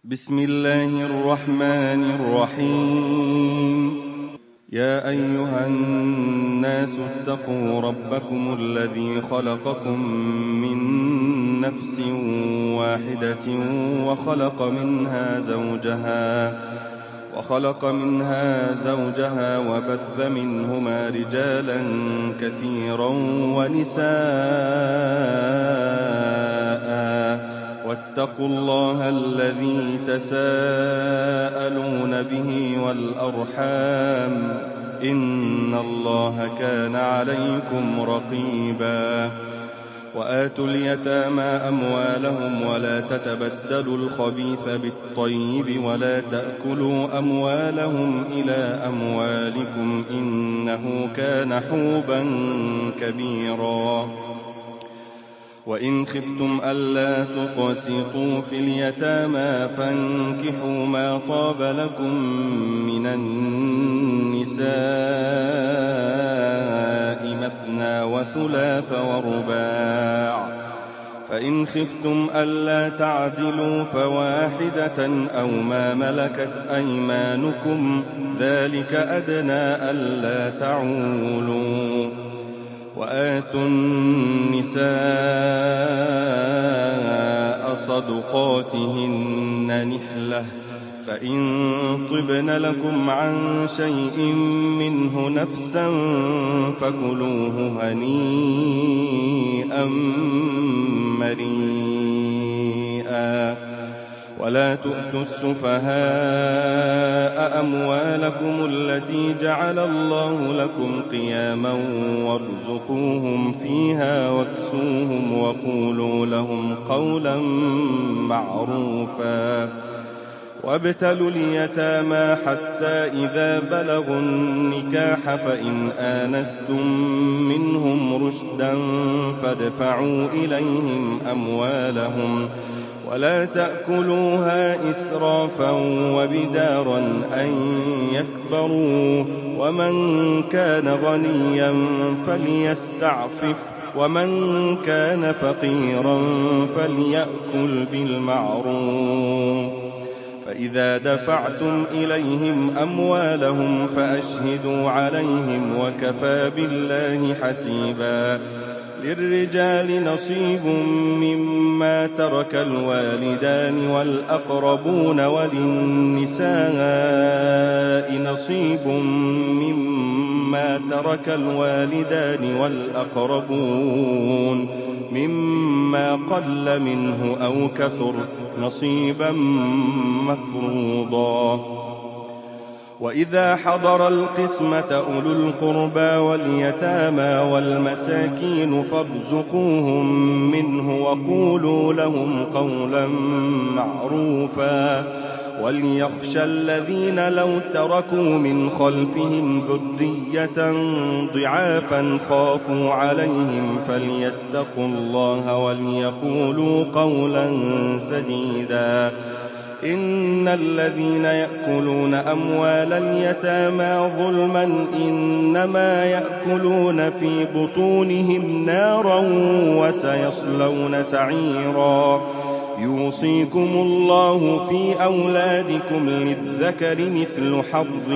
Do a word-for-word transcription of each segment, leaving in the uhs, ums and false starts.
بسم الله الرحمن الرحيم يا أيها الناس اتقوا ربكم الذي خلقكم من نفس واحدة وخلق منها زوجها وخلق منها زوجها وبث منهما رجالا كثيرا ونساء واتقوا الله الذي تساءلون به والأرحام إن الله كان عليكم رقيبا وآتوا اليتامى أموالهم ولا تتبدلوا الخبيث بالطيب ولا تأكلوا أموالهم إلى أموالكم إنه كان حوبا كبيرا وإن خفتم ألا تقسطوا في اليتامى فانكحوا ما طاب لكم من النساء مثنى وثلاث ورباع فإن خفتم ألا تعدلوا فواحدة أو ما ملكت أيمانكم ذلك أدنى ألا تعولوا وآتوا النساء صدقاتهن نحلة فإن طبن لكم عن شيء منه نفسا فكلوه هنيئا مريئا ولا تؤتوا السفهاء أموالكم التي جعل الله لكم قياما وارزقوهم فيها واكسوهم وقولوا لهم قولا معروفا وابتلوا اليتامى حتى إذا بلغوا النكاح فإن آنستم منهم رشدا فادفعوا إليهم أموالهم ولا تأكلوها إسرافا وبدارا أن يكبروا ومن كان غنيا فليستعفف ومن كان فقيرا فليأكل بالمعروف فإذا دفعتم إليهم أموالهم فأشهدوا عليهم وكفى بالله حسيبا للرجال نصيب مما ترك الوالدان والأقربون وللنساء نصيب مما ترك الوالدان والأقربون مما قل منه أو كثر نصيبا مفروضا وإذا حضر القسمة أولو القربى واليتامى والمساكين فارزقوهم منه وقولوا لهم قولا معروفا وليخشى الذين لو تركوا من خلفهم ذرية ضعافا خافوا عليهم فليتقوا الله وليقولوا قولا سديدا إن الذين يأكلون أموال اليتامى ظلما إنما يأكلون في بطونهم نارا وسيصلون سعيرا يوصيكم الله في أولادكم للذكر مثل حظ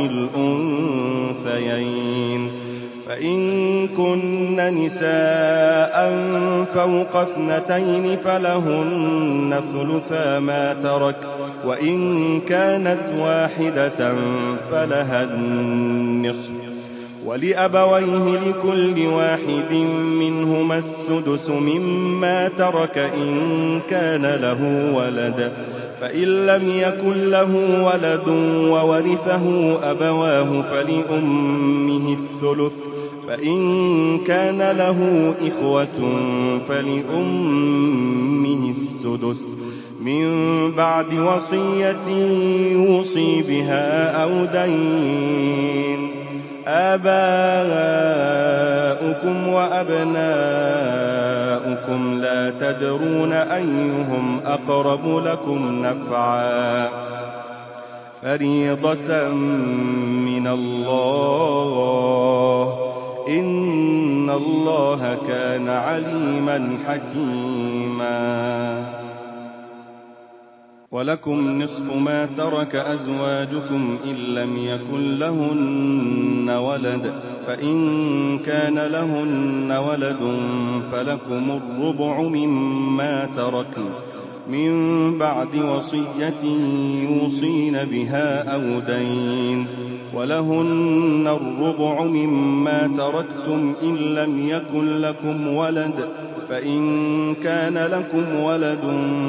الأنثيين فإن كن نساء فوق اثنتين فلهن ثلثا ما ترك وإن كانت واحدة فلها النصف ولأبويه لكل واحد منهما السدس مما ترك إن كان له ولد فإن لم يكن له ولد وورثه أبواه فلأمه الثلث فإن كان له إخوة فلأمه السدس من بعد وصية يوصي بها أو دين آباؤكم وأبناؤكم لا تدرون أيهم أقرب لكم نفعا فريضة من الله إن الله كان عليما حكيما ولكم نصف ما ترك أزواجكم إن لم يكن لهن ولد، فإن كان لهن ولد فلكم الربع مما تركن من بعد وصية يوصين بها أو دين، ولهن الربع مما تركتم إن لم يكن لكم ولد، فإن كان لكم ولد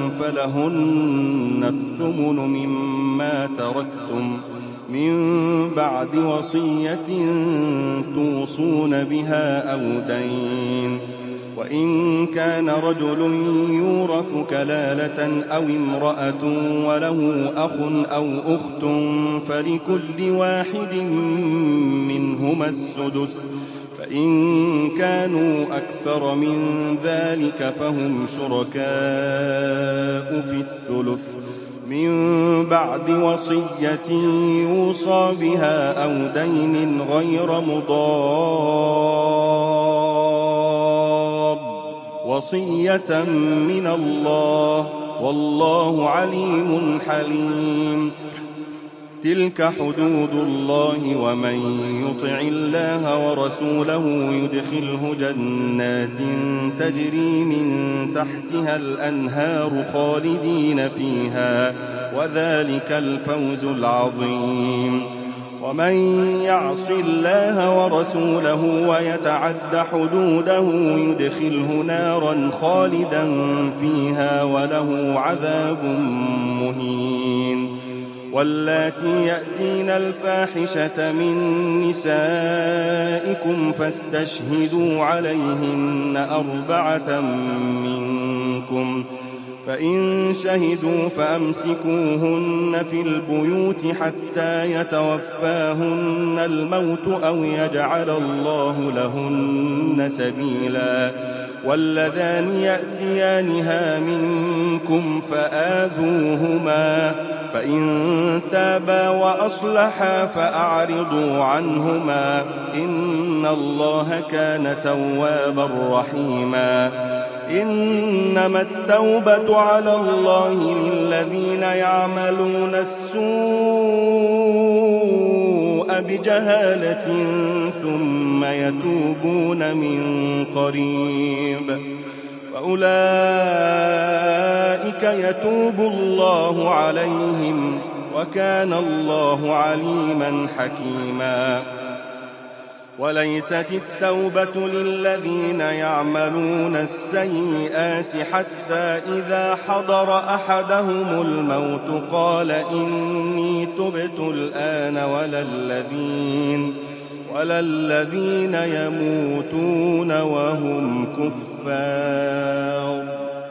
فلهن الثمن مما تركتم من بعد وصية توصون بها أو دين. وإن كان رجل يورث كلالة أو امرأة وله أخ أو أخت فلكل واحد منهما السدس، فإن كانوا أكثر من ذلك فهم شركاء في الثلث من بعد وصية يوصى بها أو دين غير مضار، وصية من الله، والله عليم حليم. تلك حدود الله، ومن يطع الله ورسوله يدخله جنات تجري من تحتها الأنهار خالدين فيها، وذلك الفوز العظيم. ومن يعص الله ورسوله ويتعد حدوده يدخله نارا خالدا فيها وله عذاب مهين. واللاتي يأتين الفاحشة من نسائكم فاستشهدوا عليهن أربعة منكم، فإن شهدوا فأمسكوهن في البيوت حتى يتوفاهن الموت أو يجعل الله لهن سبيلا. واللذان يأتيانها منكم فآذوهما، فإن تابا وأصلحا فأعرضوا عنهما، إن الله كان توابا رحيما. إنما التوبة على الله للذين يعملون السوء بجهالة ثم يتوبون من قريب فأولئك يتوب الله عليهم، وكان الله عليما حكيما. وليست التوبة للذين يعملون السيئات حتى إذا حضر أحدهم الموت قال إني تبت الآن، ولا الذين, ولا الذين يموتون وهم كفار،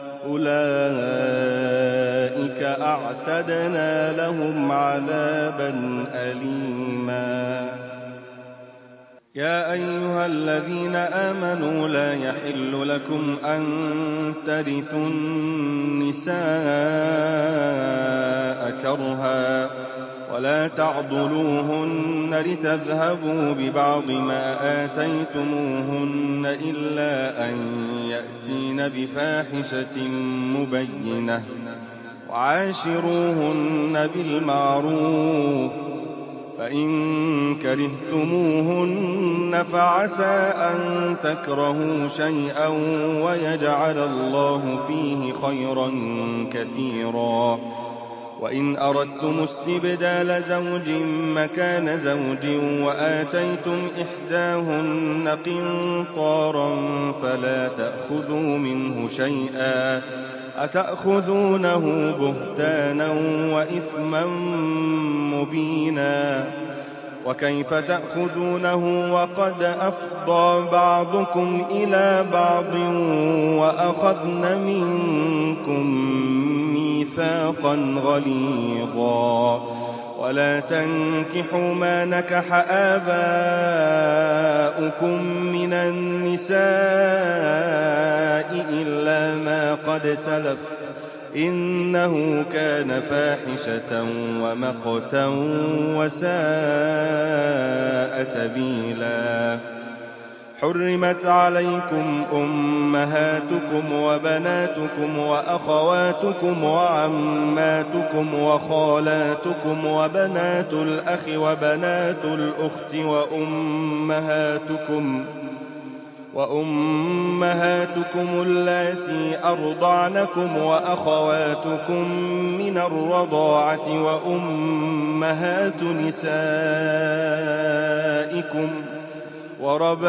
أولئك أعتدنا لهم عذابا أليما. يا أيها الذين آمنوا لا يحل لكم أن ترثوا النساء كرها، ولا تعضلوهن لتذهبوا ببعض ما آتيتموهن إلا أن يأتين بفاحشة مبينة، وعاشروهن بالمعروف، فإن كرهتموهن فعسى أن تكرهوا شيئا ويجعل الله فيه خيرا كثيرا. وإن أردتم استبدال زوج مكان زوج وآتيتم إحداهن قنطارا فلا تأخذوا منه شيئا، أتأخذونه بهتانا وإثما مبينا. وكيف تأخذونه وقد أفضى بعضكم إلى بعض وأخذن منكم ميثاقا غليظا. ولا تنكحوا ما نكح آباؤكم من النساء إلا ما قد سلف، إنه كان فاحشة ومقتا وساء سبيلا. حرمت عليكم أمهاتكم وبناتكم وأخواتكم وعماتكم وخالاتكم وبنات الأخ وبنات الأخت وأمهاتكم وأمهاتكم اللاتي أرضعنكم وأخواتكم من الرضاعة وأمهات نسائكم وربائبكم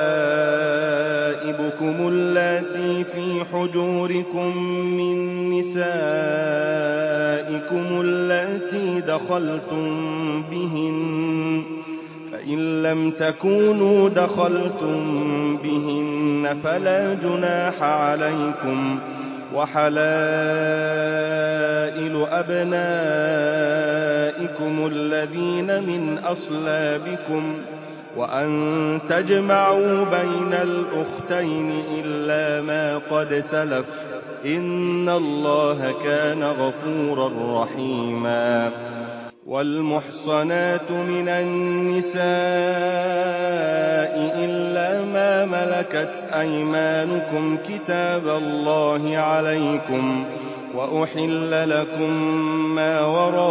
اللاتي في حجوركم من نسائكم اللاتي دخلتم بهن فإن لم تكونوا دخلتم بهن فلا جناح عليكم وحلائل أبنائكم الذين من أصلابكم وأن تجمعوا بين الأختين إلا ما قد سلف إن الله كان غفورا رحيما والمحصنات من النساء إلا ما ملكت أيمانكم كتاب الله عليكم وأحل لكم ما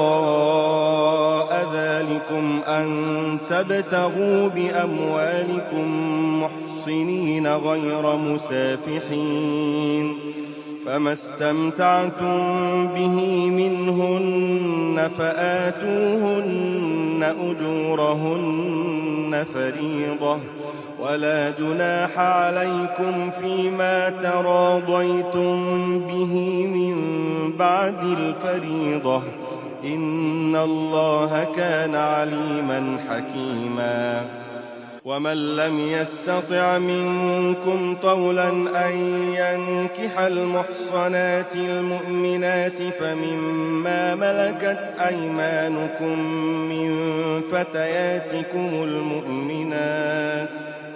وراء ذلكم أن تبتغوا بأموالكم محصنين غير مسافحين فما استمتعتم به منهن فآتوهن أجورهن فريضة ولا جناح عليكم فيما تراضيتم به من بعد الفريضة إن الله كان عليما حكيما ومن لم يستطع منكم طولا أن ينكح المحصنات المؤمنات فمما ملكت أيمانكم من فتياتكم المؤمنات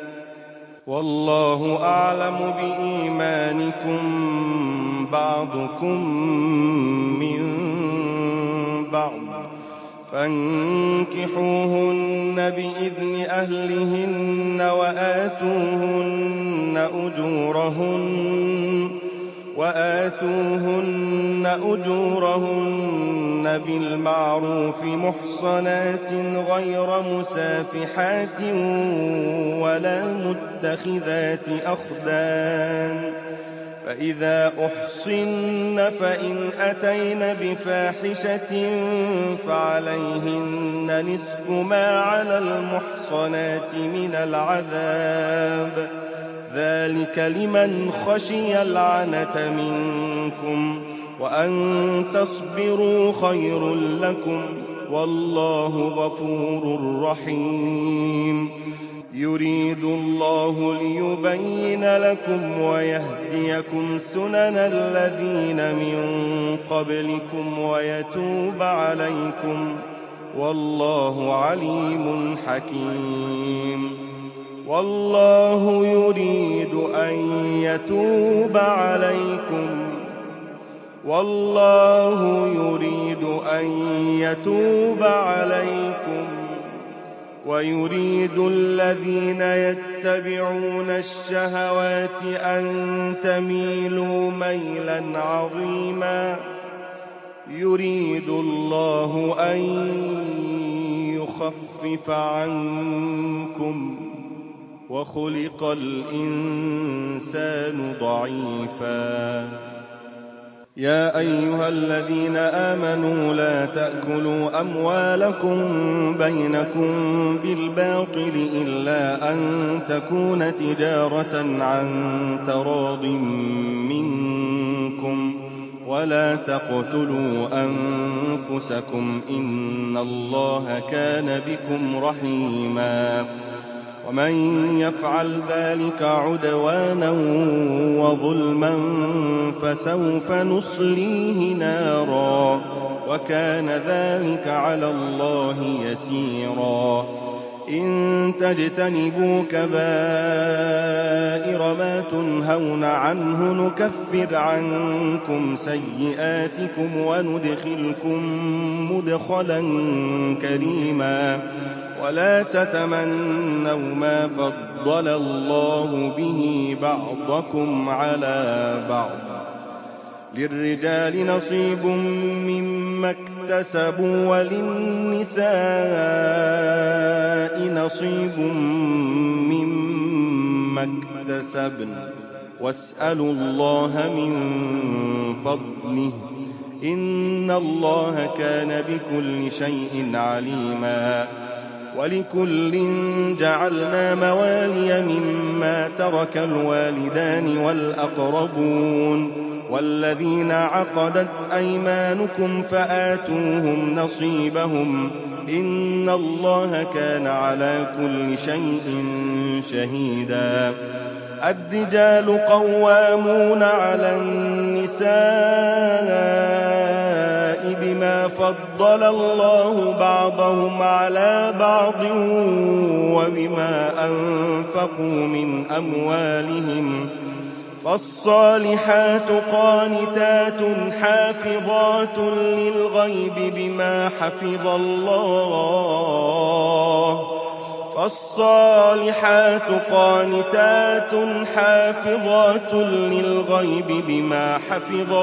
والله أعلم بإيمانكم بعضكم من بعض فانكحوهن بإذن أهلهن وآتوهن أجورهن وآتوهن أجورهن بالمعروف محصنات غير مسافحات ولا متخذات أخدان فإذا أحصن فإن أتين بفاحشة فعليهن نصف ما على المحصنات من العذاب ذلك لمن خشي العنة منكم وأن تصبروا خير لكم والله غفور رحيم يريد الله ليبين لكم ويهديكم سنن الذين من قبلكم ويتوب عليكم والله عليم حكيم والله يريد أن يتوب عليكم والله يريد أن يتوب عليكم ويريد الذين يتبعون الشهوات أن تميلوا ميلا عظيما يريد الله أن يخفف عنكم وخلق الإنسان ضعيفا يا أيها الذين آمنوا لا تأكلوا أموالكم بينكم بالباطل إلا أن تكون تجارة عن تراض منكم ولا تقتلوا أنفسكم إن الله كان بكم رحيما ومن يفعل ذلك عدوانا وظلما فسوف نصليه نارا وكان ذلك على الله يسيرا إن تجتنبوا كبائر ما تنهون عنه نكفر عنكم سيئاتكم وندخلكم مدخلا كريما ولا تتمنوا ما فضل الله به بعضكم على بعض للرجال نصيب مما اكتسبوا وللنساء نصيب مما اكتسبن واسألوا الله من فضله إن الله كان بكل شيء عليما ولكل جعلنا موالي مما ترك الوالدان والأقربون والذين عقدت أيمانكم فآتوهم نصيبهم إن الله كان على كل شيء شهيدا الرجال قوامون على النساء بما فضل الله بعضهم على بعض وبما أنفقوا من أموالهم فالصالحات قانتات حافظات للغيب بما حفظ الله فالصالحات قانتات حافظات للغيب بما حفظ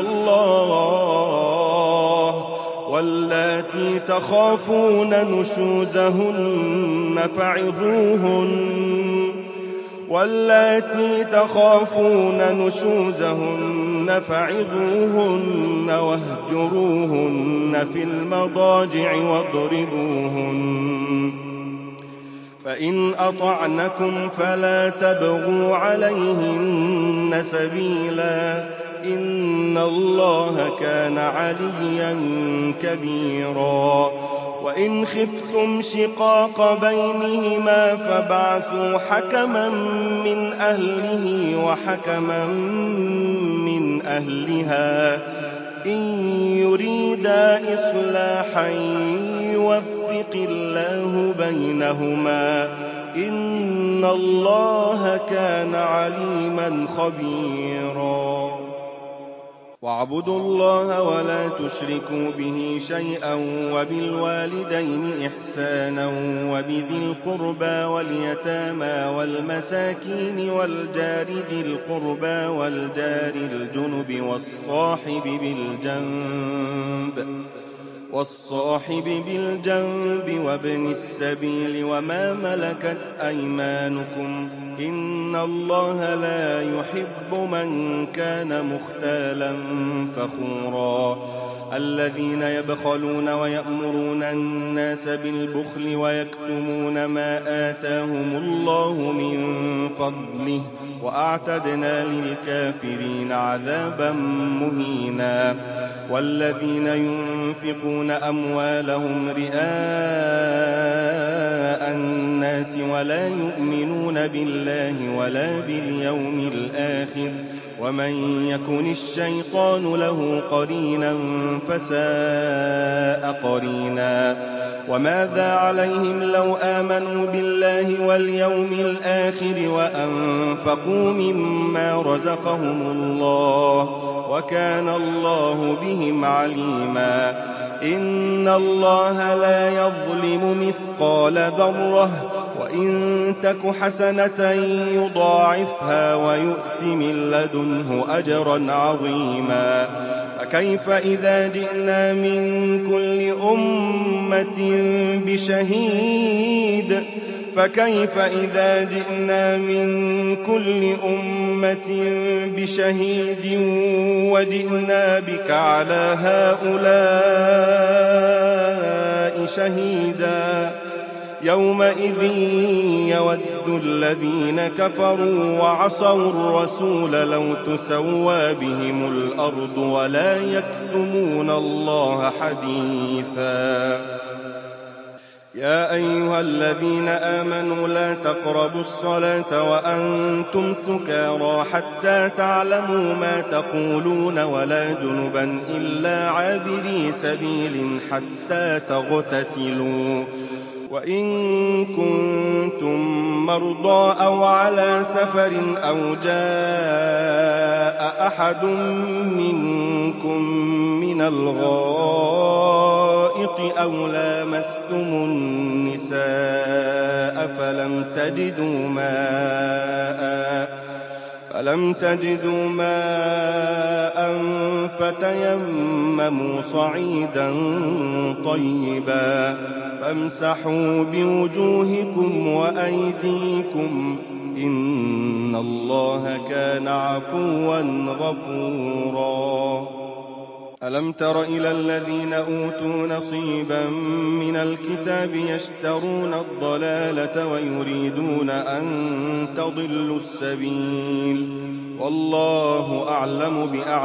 الله واللاتي تخافون نشوزهن فعظوهن واللاتي تخافون نشوزهن فعظوهن واهجروهن في المضاجع واضربوهن فإن أطعنكم فلا تبغوا عليهن سبيلا إن الله كان عليا كبيرا وإن خفتم شقاق بينهما فابعثوا حكما من أهله وحكما من أهلها إن يريدا إصلاحا يوفق الله بينهما إن الله كان عليما خبيرا واعبدوا الله ولا تشركوا به شيئا وبالوالدين إحسانا وبذي القربى واليتامى والمساكين والجار ذي القربى والجار الجنب والصاحب بالجنب والصاحب بالجنب وابن السبيل وما ملكت أيمانكم إن الله لا يحب من كان مختالا فخورا الذين يبخلون ويأمرون الناس بالبخل ويكتمون ما آتاهم الله من فضله وأعتدنا للكافرين عذابا مهينا والذين ينفقون أموالهم رئاء الناس ولا يؤمنون بالله ولا باليوم الآخر ومن يكن الشيطان له قرينا فساء قرينا وماذا عليهم لو آمنوا بالله واليوم الآخر وأنفقوا مما رزقهم الله وكان الله بهم عليما إن الله لا يظلم مثقال ذرة وإن تك حسنة يضاعفها ويؤت من لدنه أجرا عظيما فكيف إذا جئنا من كل أمة بشهيد فكيف إذا جئنا من كل أمة بشهيد وجئنا بك على هؤلاء شهيدا يومئذ يود الذين كفروا وعصوا الرسول لو تسوى بهم الأرض ولا يكتمون الله حديثا يا أيها الذين آمنوا لا تقربوا الصلاة وأنتم سكارى حتى تعلموا ما تقولون ولا جنبا إلا عابري سبيل حتى تغتسلوا وإن كنتم مرضى أو على سفر أو جاء أحد منكم من الغائط أَوْ لَامَسْتُمُ النِّسَاءَ فَلَمْ تَجِدُوا مَاءً فلم تجدوا ماء فتيمموا صعيدا طيبا فامسحوا بوجوهكم وأيديكم إن الله كان عفوا غفورا ألم تر إلى الذين أوتوا نصيبا من الكتاب يشترون الضلالة ويريدون أن تضلوا السبيل والله أعلم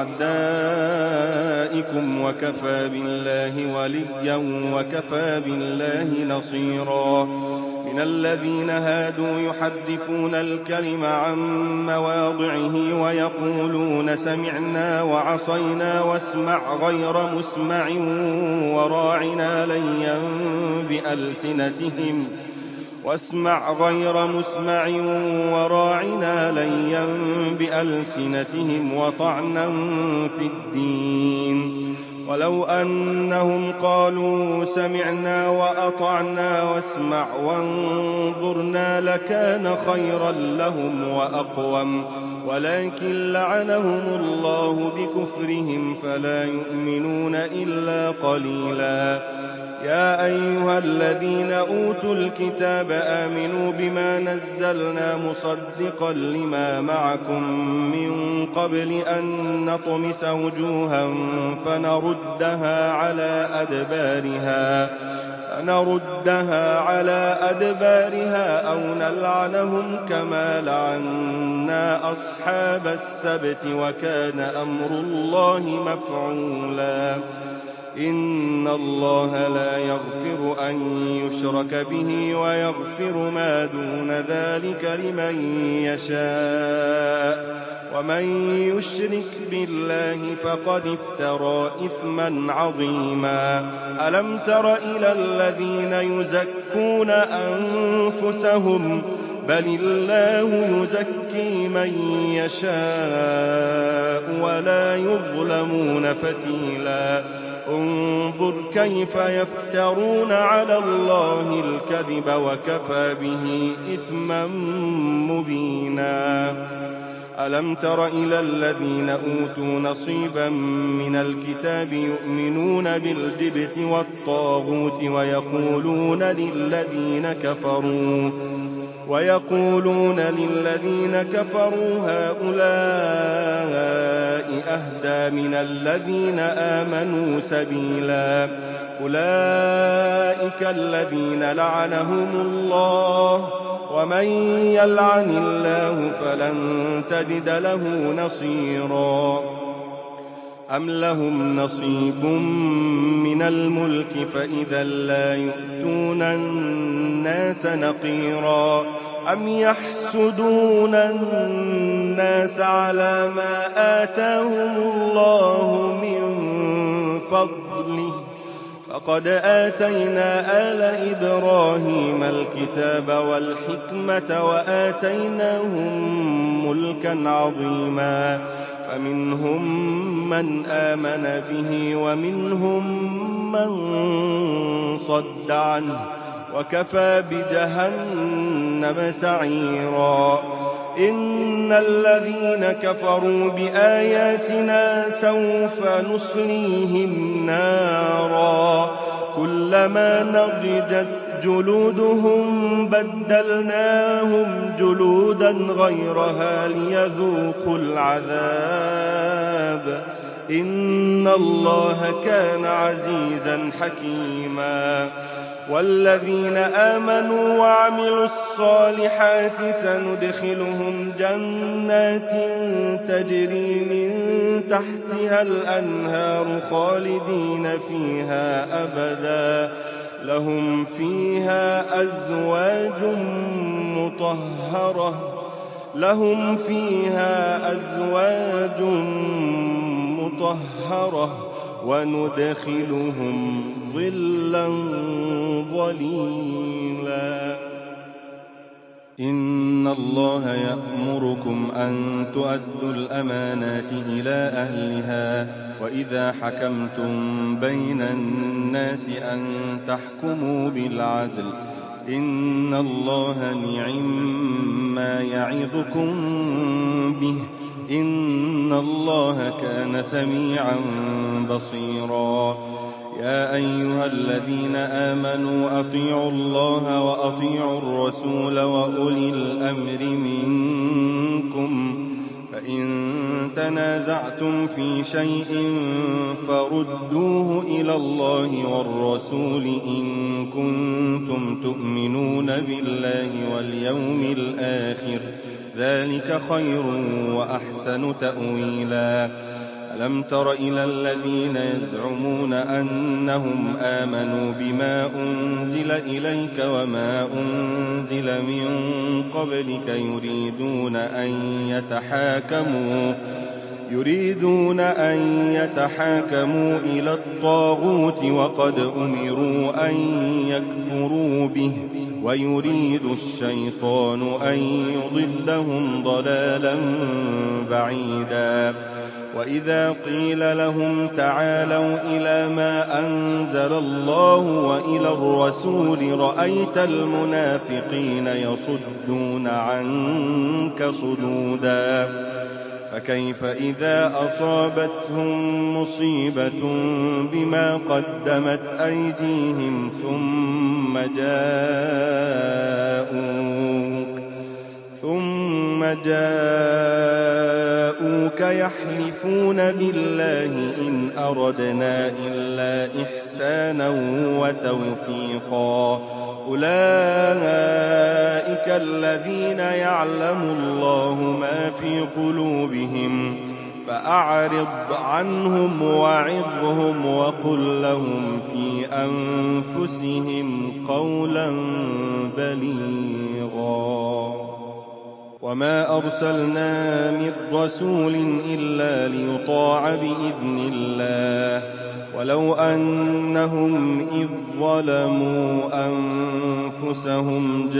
بأعدائكم وكفى بالله وليا وكفى بالله نصيرا من الذين هادوا يحرفون الكلم عن مواضعه ويقولون سمعنا وعصينا واسمع غير مسمع وراعنا ليا بألسنتهم واسمع غير مسمع وراعنا ليا بألسنتهم وطعنا في الدين ولو أنهم قالوا سمعنا وأطعنا واسمع وانظرنا لكان خيرا لهم وأقوم ولكن لعنهم الله بكفرهم فلا يؤمنون إلا قليلا يا أيها الذين أوتوا الكتاب آمنوا بما نزلنا مصدقا لما معكم من قبل أن نطمس وجوها فنردها على أدبارها فنردها على أدبارها أو نلعنهم كما لعنا أصحاب السبت وكان أمر الله مفعولا إن الله لا يغفر أن يشرك به ويغفر ما دون ذلك لمن يشاء ومن يشرك بالله فقد افترى إثما عظيما ألم تر إلى الذين يزكون أنفسهم بل الله يزكي من يشاء ولا يظلمون فتيلا انظر كيف يفترون على الله الكذب وكفى به إثما مبينا ألم تر إلى الذين أوتوا نصيبا من الكتاب يؤمنون بالجبت والطاغوت ويقولون للذين كفروا ويقولون للذين كفروا هؤلاء أهدى من الذين آمنوا سبيلا أولئك الذين لعنهم الله ومن يلعن الله فلن تجد له نصيرا أم لهم نصيب من الملك فإذا لا يؤتون الناس نقيرا أم يحسدون الناس على ما آتاهم الله من فضله فقد آتينا آل إبراهيم الكتاب والحكمة وآتيناهم ملكا عظيما فمنهم من آمن به ومنهم من صد عنه وكفى بجهنم سعيرا إن الذين كفروا بآياتنا سوف نصليهم نارا كلما نضجت جلودهم بدلناهم جلودا غيرها ليذوقوا العذاب إن الله كان عزيزا حكيما والذين آمنوا وعملوا الصالحات سندخلهم جنات تجري من تحتها الأنهار خالدين فيها أبدا لهم فيها أزواج مطهرة لهم فيها أزواج مطهرة وندخلهم ظلا ظليلا إن إِنَّ اللَّهَ يَأْمُرُكُمْ أَن تُؤَدُّوا الْأَمَانَاتِ إِلَىٰ أَهْلِهَا وَإِذَا حَكَمْتُم بَيْنَ النَّاسِ أَن تَحْكُمُوا بِالْعَدْلِ ۚ إِنَّ اللَّهَ نِعِمَّا يَعِظُكُم بِهِ ۗ إِنَّ اللَّهَ كَانَ سَمِيعًا بَصِيرًا. يَا أَيُّهَا الَّذِينَ آمَنُوا أَطِيعُوا اللَّهَ وَأَطِيعُوا الرَّسُولَ وَأُولِي الْأَمْرِ مِنكُمْ ۖ فَإِن تَنَازَعْتُمْ فِي شَيْءٍ فَرُدُّوهُ إِلَى اللَّهِ وَالرَّسُولِ إِن كُنتُمْ تُؤْمِنُونَ بِاللَّهِ وَالْيَوْمِ الْآخِرِ ۚ ذَٰلِكَ خَيْرٌ وَأَحْسَنُ تَأْوِيلًا. أَلَمْ تَرَ إِلَى الَّذِينَ يَزْعُمُونَ أَنَّهُمْ آمَنُوا بِمَا أُنزِلَ إِلَيْكَ وَمَا أُنزِلَ مِن قَبْلِكَ يُرِيدُونَ أَن يَتَحَاكَمُوا يُرِيدُونَ أَن يَتَحَاكَمُوا إِلَى الطَّاغُوتِ وَقَدْ أُمِرُوا أَن يَكْفُرُوا بِهِ ۚ وَيُرِيدُ الشَّيْطَانُ أَن يُضِلَّهُمْ ضَلَالًا بَعِيدًا. وَإِذَا قِيلَ لَهُمْ تَعَالَوْا إِلَىٰ مَا أَنزَلَ اللَّهُ وَإِلَى الرَّسُولِ رَأَيْتَ الْمُنَافِقِينَ يَصُدُّونَ عَنكَ صُدُودًا. فَكَيْفَ إِذَا أَصَابَتْهُم مُّصِيبَةٌ بِمَا قَدَّمَتْ أَيْدِيهِمْ ثُمَّ جَاءُوكَ ثُمَّ جاءوك يَحْلِفُونَ بِاللَّهِ إِنْ أَرَدْنَا إِلَّا إِحْسَانًا وَتَوْفِيقًا. أُولَٰئِكَ الَّذِينَ يَعْلَمُ اللَّهُ مَا فِي قُلُوبِهِمْ فَأَعْرِضْ عَنْهُمْ وَعِظْهُمْ وَقُل لَّهُمْ فِي أَنفُسِهِمْ قَوْلًا بَلِيغًا. وَمَا أَرْسَلْنَا مِن رَّسُولٍ إِلَّا لِيُطَاعَ بِإِذْنِ اللَّهِ ۚ وَلَوْ أَنَّهُمْ إِذ ظَّلَمُوا أَنفُسَهُمْ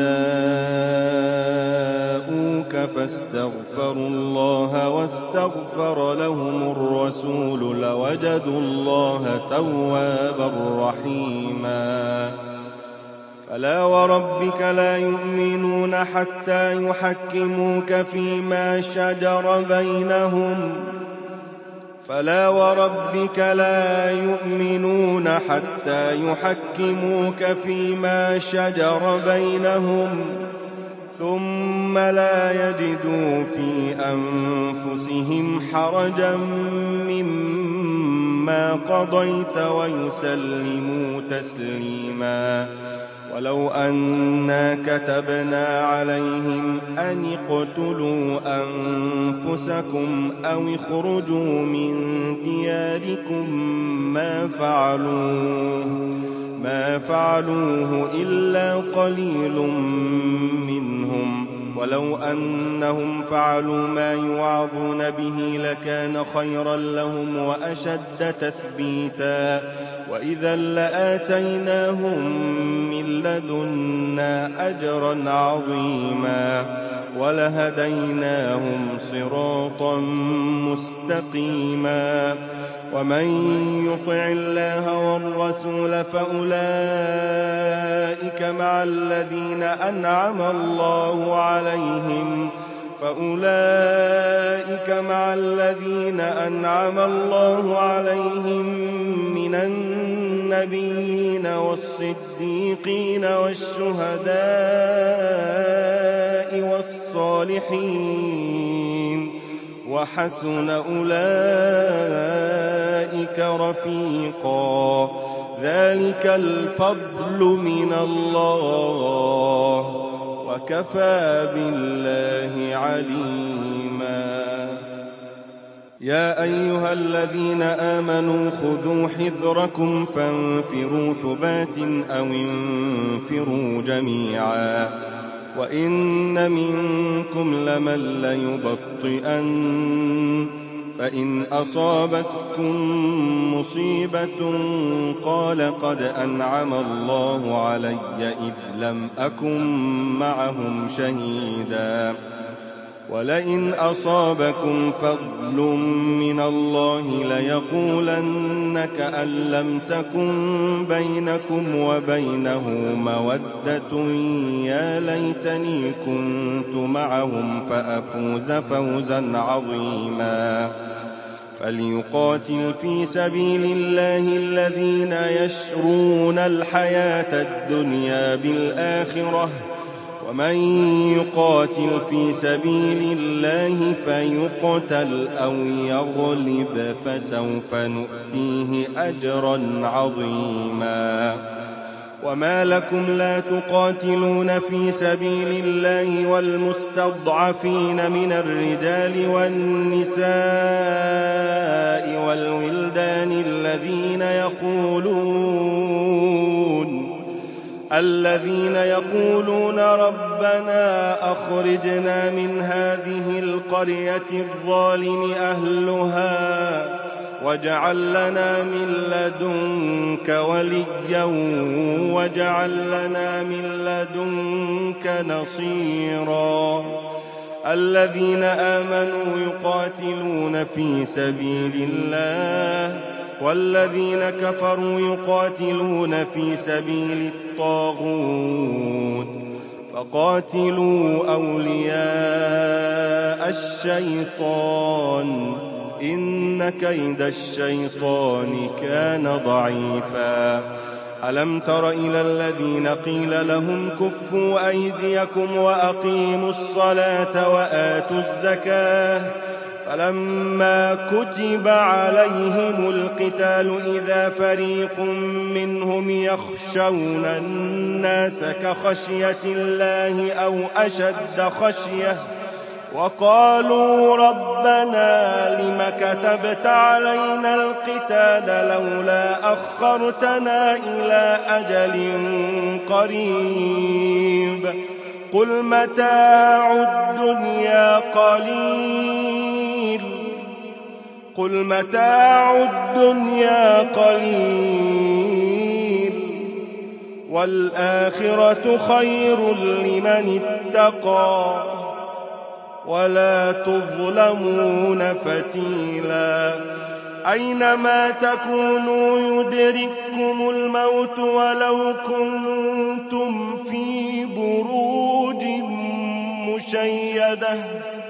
جَاءُوكَ فَاسْتَغْفَرُوا اللَّهَ وَاسْتَغْفَرَ لَهُمُ الرَّسُولُ لَوَجَدُوا اللَّهَ تَوَّابًا رَّحِيمًا. فَلَا وَرَبِّكَ لَا يُؤْمِنُونَ حَتَّىٰ يُحَكِّمُوكَ فِيمَا شَجَرَ بَيْنَهُمْ فَلَا وَرَبِّكَ لَا يُؤْمِنُونَ حَتَّىٰ يُحَكِّمُوكَ فِيمَا شَجَرَ بَيْنَهُمْ ثُمَّ لَا يَجِدُوا فِي أَنفُسِهِمْ حَرَجًا مِّمَّا قَضَيْتَ وَيُسَلِّمُوا تَسْلِيمًا. وَلَوْ أَنَّا كَتَبْنَا عَلَيْهِمْ أَنِ اقْتُلُوا أَنفُسَكُمْ أَوِ اخْرُجُوا مِن دِيَارِكُم مَّا فَعَلُوهُ مَا فَعَلُوهُ إِلَّا قَلِيلٌ مِّنْهُمْ ۖ وَلَوْ أَنَّهُمْ فَعَلُوا مَا يُوعَظُونَ بِهِ لَكَانَ خَيْرًا لَّهُمْ وَأَشَدَّ تَثْبِيتًا. وَإِذًا لَّآتَيْنَاهُم مِّن لَّدُنَّا أَجْرًا عَظِيمًا وَلَهَدَيْنَاهُمْ صِرَاطًا مُّسْتَقِيمًا. وَمَن يُطِعِ اللَّهَ وَالرَّسُولَ فَأُولَٰئِكَ مَعَ الَّذِينَ أَنْعَمَ اللَّهُ عَلَيْهِمْ فَأُولَٰئِكَ مع الذين أنعم الله عليهم من النبيين والصديقين والشهداء والصالحين وحسن أولئك رفيقا. ذلك الفضل من الله وكفى بالله عليما. يا أيها الذين آمنوا خذوا حذركم فانفروا ثبات أو انفروا جميعا وإن منكم لمن ليبطئن فإن أصابتكم مصيبة قال قد أنعم الله علي إذ لم أكن معهم شهيدا ولئن أصابكم فضل من الله ليقولن كأن لم تكن بينكم وبينه مودة يا ليتني كنت معهم فأفوز فوزا عظيما فليقاتل في سبيل الله الذين يشرون الحياة الدنيا بالآخرة ومن يقاتل في سبيل الله فيقتل أو يغلب فسوف نؤتيه أجرا عظيما وما لكم لا تقاتلون في سبيل الله والمستضعفين من الرجال والنساء والولدان الذين يقولون الذين يقولون ربنا أخرجنا من هذه القرية الظالم أهلها واجعل لنا من لدنك وليا واجعل لنا من لدنك نصيرا الذين آمنوا يقاتلون في سبيل الله والذين كفروا يقاتلون في سبيل الطاغوت فقاتلوا أولياء الشيطان إن كيد الشيطان كان ضعيفا ألم تر إلى الذين قيل لهم كفوا أيديكم وأقيموا الصلاة وآتوا الزكاة فلما كتب عليهم القتال إذا فريق منهم يخشون الناس كخشية الله أو أشد خشية وقالوا ربنا لم كتبت علينا القتال لولا أخرتنا إلى أجل قريب قل متاع الدنيا قليل قل متاع الدنيا قليل والآخرة خير لمن اتقى ولا تظلمون فتيلا أينما تكونوا يدرككم الموت ولو كنتم في بروج مشيدة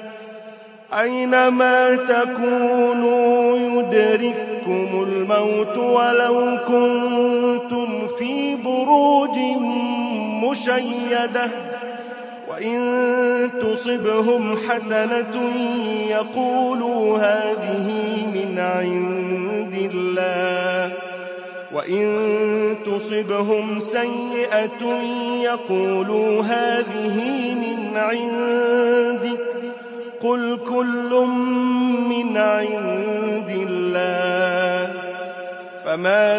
أينما تكونوا يدرككم الموت ولو كنتم في بروج مشيدة وإن تصبهم حسنة يقولوا هذه من عند الله وإن تصبهم سيئة يقولوا هذه من عندك قل كل من عند الله فما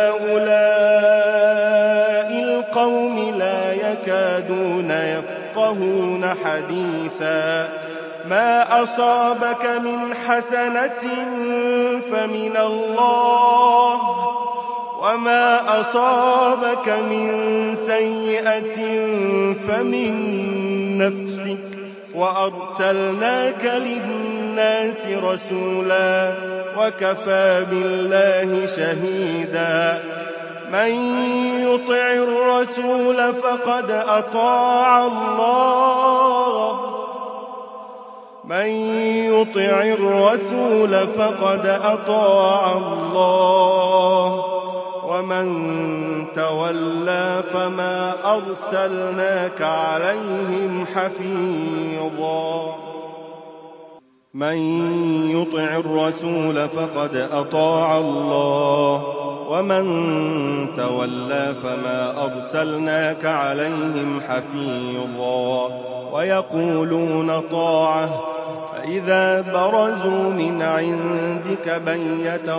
لهؤلاء القوم لا يكادون يفقهون حديثا ما أصابك من حسنة فمن الله وما أصابك من سيئة فمن نفسك وأرسلناك للناس رسولا وكفى بالله شهيدا من يطع الرسول فقد أطاع الله من يطع الرسول فقد أطاع الله ومن تولى فما أرسلناك عليهم حفيظا من يطع الرسول فقد أطاع الله ومن تولى فما أرسلناك عليهم حفيظا ويقولون طاعة فإذا برزوا من عندك بيت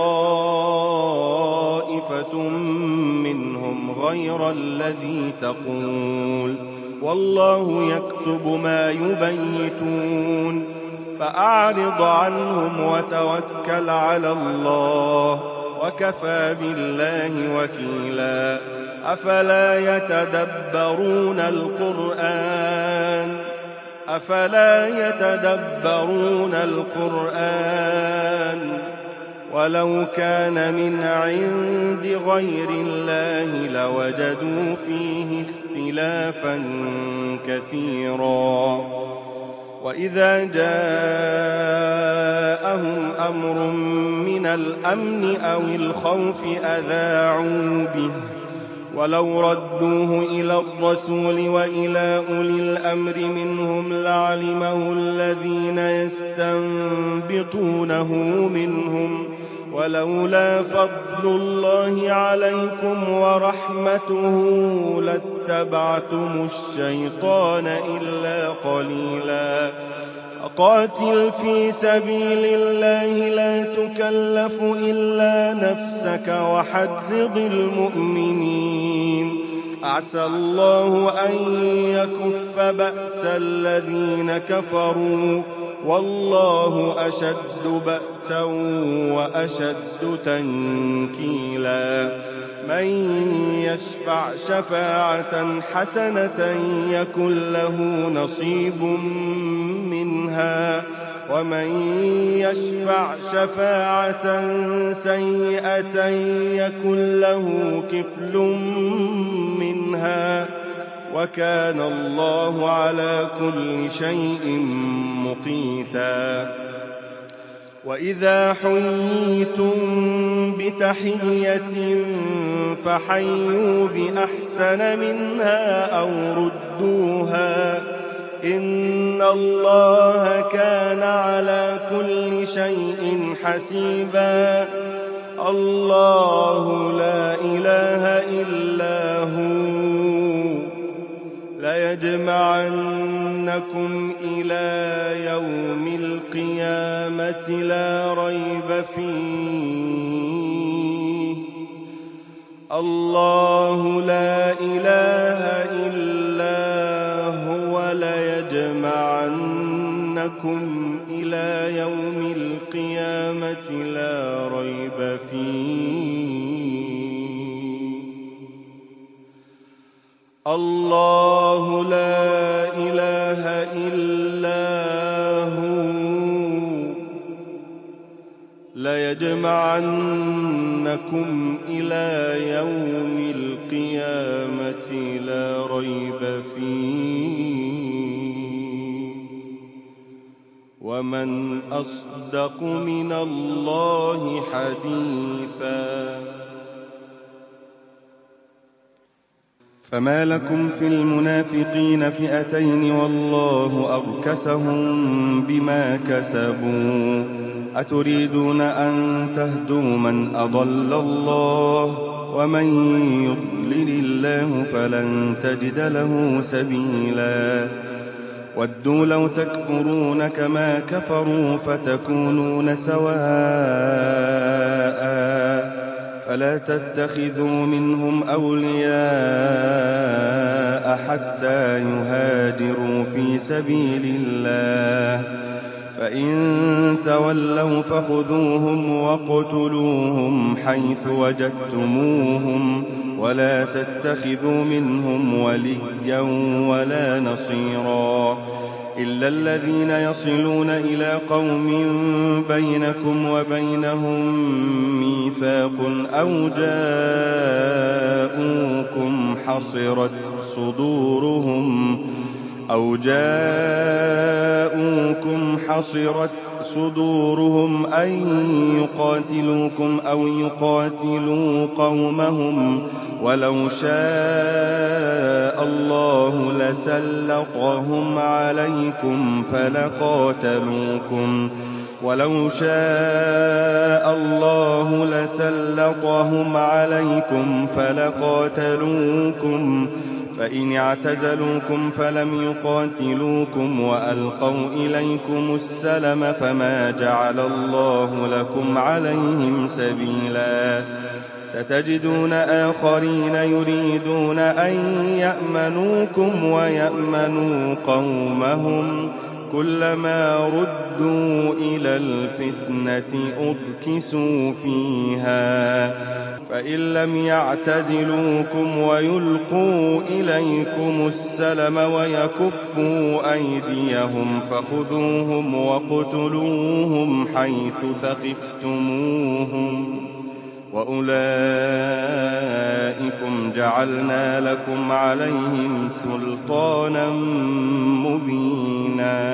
طائفة منهم غير الذي تقول والله يكتب ما يبيتون فأعرض عنهم وتوكل على الله وكفى بالله وكيلا أفلا يتدبرون القرآن أفلا يتدبرون القرآن ولو كان من عند غير الله لوجدوا فيه اختلافا كثيرا وإذا جاءهم أمر من الأمن أو الخوف أذاعوا به ولو ردوه إلى الرسول وإلى أولي الأمر منهم لعلمه الذين يستنبطونه منهم ولولا فضل الله عليكم ورحمته لاتبعتم الشيطان إلا قليلا فقاتل في سبيل الله لا تكلف إلا نفسك وحرض المؤمنين عسى الله أن يكف بأس الذين كفروا والله أشد بأسا وأشد تنكيلا من يشفع شفاعة حسنة يكن له نصيب منها ومن يشفع شفاعة سيئة يكن له كفل منها وكان الله على كل شيء مقيتا وإذا حييتم بتحية فحيوا بأحسن منها أو ردوها إن الله كان على كل شيء حسيبا الله لا إله إلا هو ليجمعنكم إلى يوم القيامة لا ريب فيه الله لا إله إلا هو ليجمعنكم إلى يوم القيامة لا ريب فيه الله لا إله إلا هو ليجمعنكم إلى يوم القيامة لا ريب فيه ومن أصدق من الله حديثا فما لكم في المنافقين فئتين والله أركسهم بما كسبوا أتريدون أن تهدوا من أضل الله ومن يضلل الله فلن تجد له سبيلا ودوا لو تكفرون كما كفروا فتكونون سواء فلا تتخذوا منهم أولياء حتى يهاجروا في سبيل الله فإن تولوا فخذوهم واقتلوهم حيث وجدتموهم ولا تتخذوا منهم وليا ولا نصيرا إلا الذين يصلون إلى قوم بينكم وبينهم ميثاق أو جاءوكم حصرت صدورهم أو جاءوكم حصرت صدورهم أن يقاتلوكم أو يقاتلوا قومهم ولو شاء الله لسلطهم عليكم فلقاتلوكم ولو شاء الله لسلطهم عليكم فلقاتلوكم فإن اعتزلوكم فلم يقاتلوكم وألقوا إليكم السلم فما جعل الله لكم عليهم سبيلا ستجدون آخرين يريدون أن يأمنوكم ويأمنوا قومهم كلما ردوا إلى الفتنة أركسوا فيها فإن لم يعتزلوكم ويلقوا إليكم السلم ويكفوا أيديهم فخذوهم وَاقْتُلُوهُمْ حيث ثقفتموهم وأولئكم جعلنا لكم عليهم سلطانا مبينا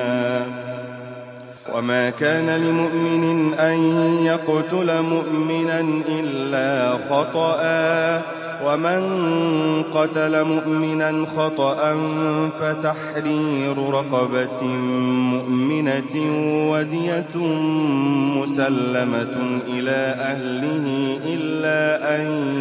وما كان لمؤمن أن يقتل مؤمنا إلا خطأ ومن قتل مؤمنا خطأ فتحرير رقبة مؤمنة ودية مسلمة إلى أهله إلا أن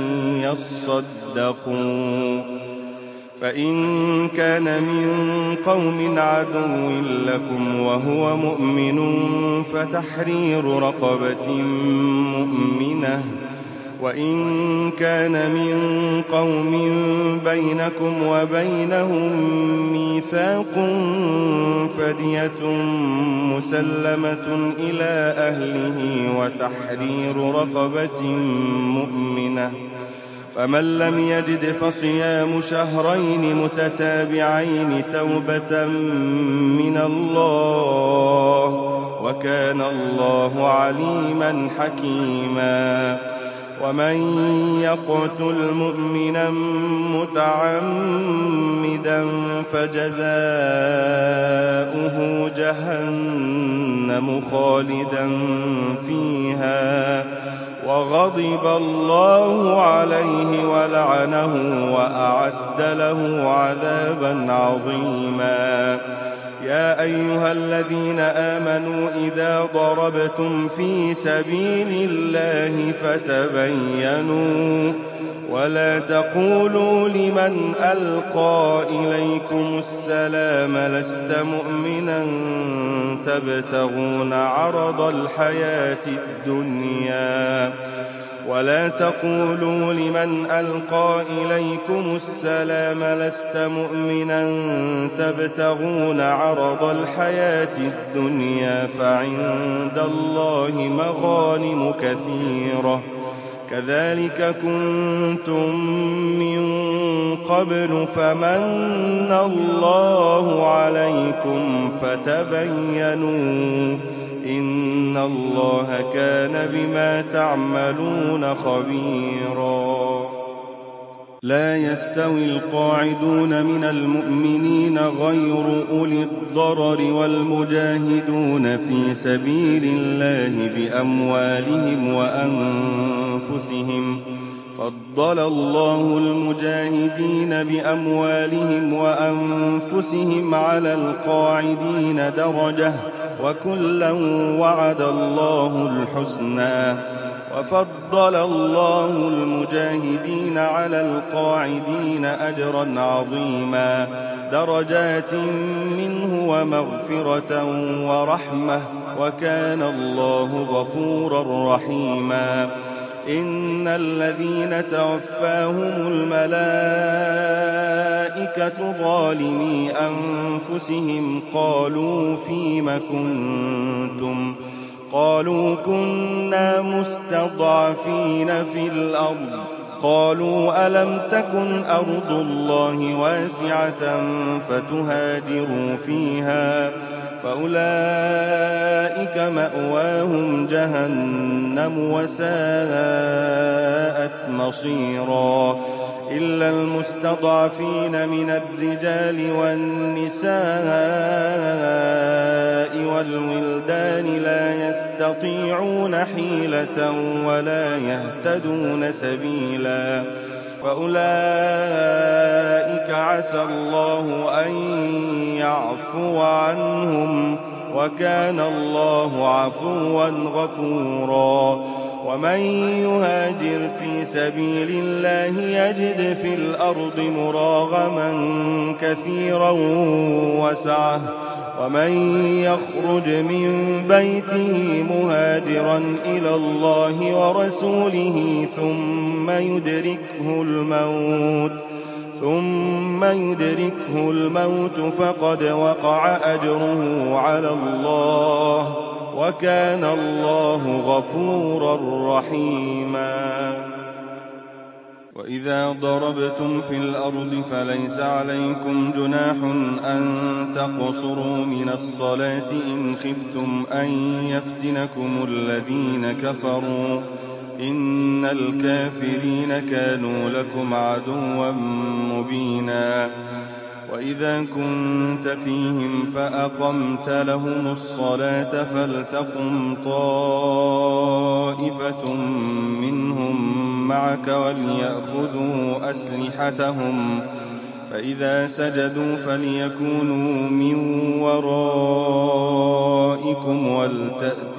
يصدقوا فإن كان من قوم عدو لكم وهو مؤمن فتحرير رقبة مؤمنة وإن كان من قوم بينكم وبينهم ميثاق فدية مسلمة إلى أهله وتحرير رقبة مؤمنة فمن لم يجد فصيام شهرين متتابعين توبة من الله وكان الله عليما حكيما ومن يقتل مؤمنا متعمدا فجزاؤه جهنم خالدا فيها وغضب الله عليه ولعنه وأعد له عذابا عظيما يا أيها الذين آمنوا إذا ضربتم في سبيل الله فتبينوا ولا تقولوا لمن ألقى إليكم السلام لست مؤمنا تبتغون عرض الحياة الدنيا ولا تقولوا لمن ألقى إليكم السلام لست مؤمنا تبتغون عرض الحياة الدنيا فعند الله مغانم كثيرة كذلك كنتم من قبل فمن الله عليكم فتبينوا إن الله كان بما تعملون خبيرا لا يستوي القاعدون من المؤمنين غير أولي الضرر والمجاهدون في سبيل الله بأموالهم وأنفسهم فضل الله المجاهدين بأموالهم وأنفسهم على القاعدين درجة وكلا وعد الله الحسنى وفضل الله المجاهدين على القاعدين أجرا عظيما درجات منه ومغفرة ورحمة وكان الله غفورا رحيما إن الذين توفاهم الملائكة ظالمي أنفسهم قالوا فيم كنتم قالوا كنا مستضعفين في الأرض قالوا ألم تكن أرض الله واسعة فتهاجروا فيها فأولئك مأواهم جهنم وساءت مصيرا إلا المستضعفين من الرجال والنساء والولدان لا يستطيعون حيلة ولا يهتدون سبيلا فأولئك عسى الله أن يعفو عنهم وكان الله عفوا غفورا ومن يهاجر في سبيل الله يجد في الأرض مراغما كثيرا وسعة ومن يخرج من بيته مهاجرا إلى الله ورسوله ثم يدركه الموت ثم يدركه الموت فقد وقع أجره على الله، وكان الله غفورا رحيما. وإذا ضربتم في الأرض فليس عليكم جناح أن تقصروا من الصلاة إن خفتم أن يفتنكم الذين كفروا، إن الكافرين كانوا لكم عدوا مبينا. وإذا كنت فيهم فأقمت لهم الصلاة فلتقم طائفة منهم معك وليأخذوا أسلحتهم، فإذا سجدوا فليكونوا من ورائكم ولتأت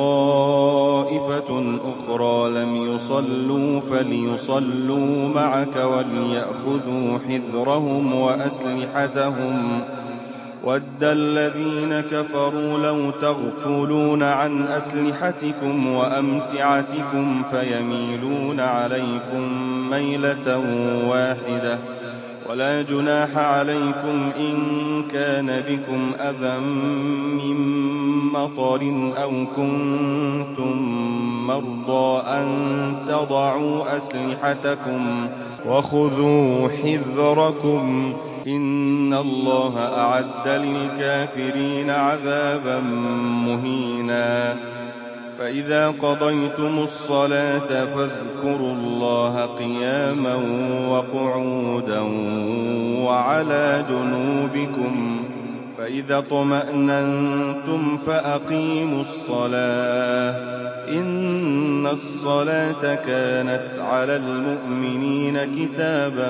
طائفة أخرى لم يصلوا فليصلوا معك وليأخذوا حذرهم وأسلحتهم. وَدَّ الَّذِينَ كَفَرُوا لَوْ تَغْفُلُونَ عَنْ أَسْلِحَتِكُمْ وَأَمْتِعَتِكُمْ فَيَمِيلُونَ عَلَيْكُمْ مَيْلَةً وَاحِدَةً. ولا جناح عليكم إن كان بكم أذى من مطر أو كنتم مرضى أن تضعوا أسلحتكم وخذوا حذركم، إن الله أعد للكافرين عذابا مهينا. فإذا قضيتم الصلاة فاذكروا الله قياما وقعودا وعلى جنوبكم، فإذا اطمأننتم فأقيموا الصلاة، إن الصلاة كانت على المؤمنين كتابا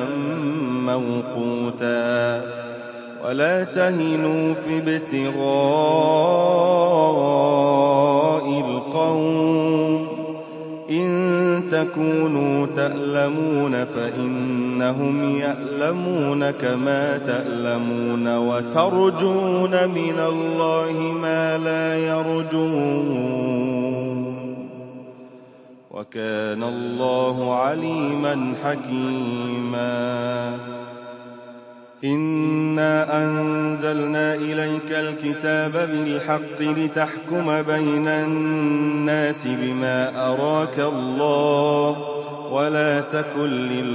موقوتا. ولا تهنوا في ابتغاء القوم، إن تكونوا تألمون فإنهم يألمون كما تألمون، وترجون من الله ما لا يرجون، وكان الله عليما حكيما. إنا أنزلنا إليك الكتاب بالحق لتحكم بين الناس بما أراك الله، ولا تكن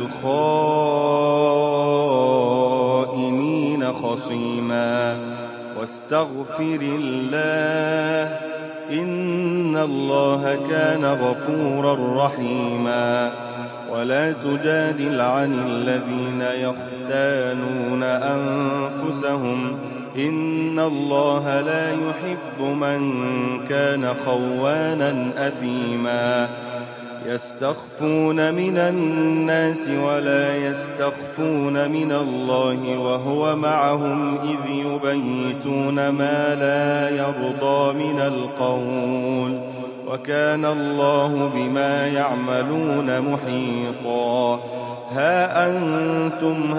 للخائنين خصيما، واستغفر الله، إن الله كان غفورا رحيما. ولا تجادل عن الذين يختانون أنفسهم، إن الله لا يحب من كان خوانا أثيما. يستخفون من الناس ولا يستخفون من الله وهو معهم إذ يبيتون ما لا يرضى من القول، وكان الله بما يعملون محيطا. ها أنتم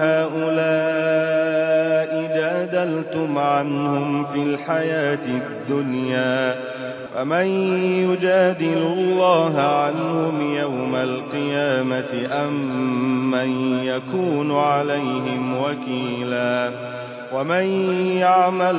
هؤلاء جادلتم عنهم في الحياة الدنيا، فمن يجادل الله عنهم يوم القيامة أم من يكون عليهم وكيلا. ومن يعمل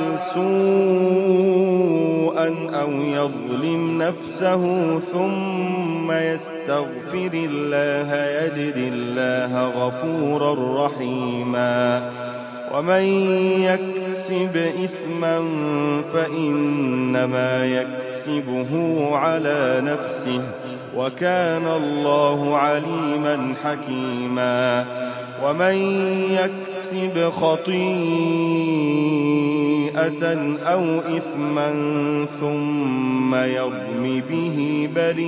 سوءا أو يظلم نفسه ثم يستغفر الله يجد الله غفورا رحيما. ومن يكسب إثما فإنما يكسبه على نفسه، وكان الله عليما حكيما. ومن يكسب خطيئة أو إثما ثم يرم به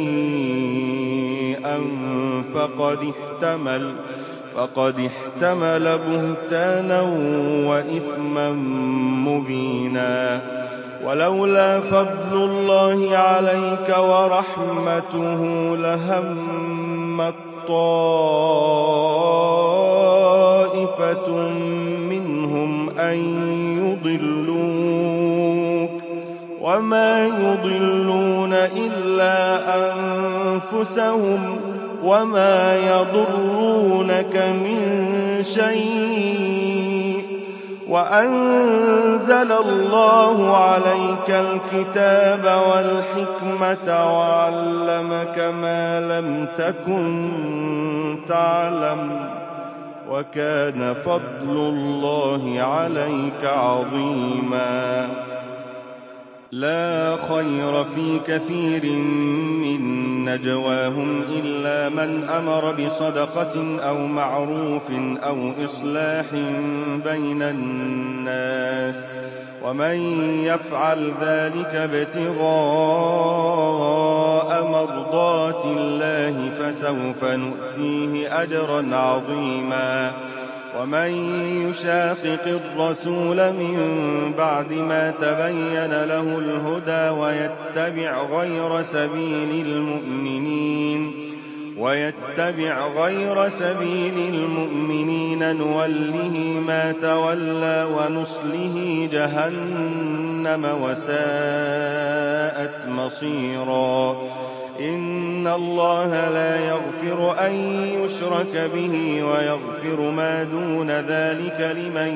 بريئا فقد احتمل فقد احتمل بهتانا وإثما مبينا. ولولا فضل الله عليك ورحمته لهمت طائفة منهم أن يضلوك، وما يضلون إلا أنفسهم، وما يضرونك من شيء وأنزل الله عليك الكتاب والحكمة وعلمك ما لم تكن تعلم وكان فضل الله عليك عظيما. لا خير في كثير من نجواهم إلا من أمر بصدقة أو معروف أو إصلاح بين الناس ومن يفعل ذلك ابتغاء مرضات الله فسوف نؤتيه أجرا عظيما. ومن يشاقق الرسول من بعد ما تبين له الهدى ويتبع غير سبيل المؤمنين ويتبع غير سبيل المؤمنين نوله ما تولى ونصله جهنم وساءت مصيرا. إن الله لا يغفر أن يشرك به ويغفر ما دون ذلك لمن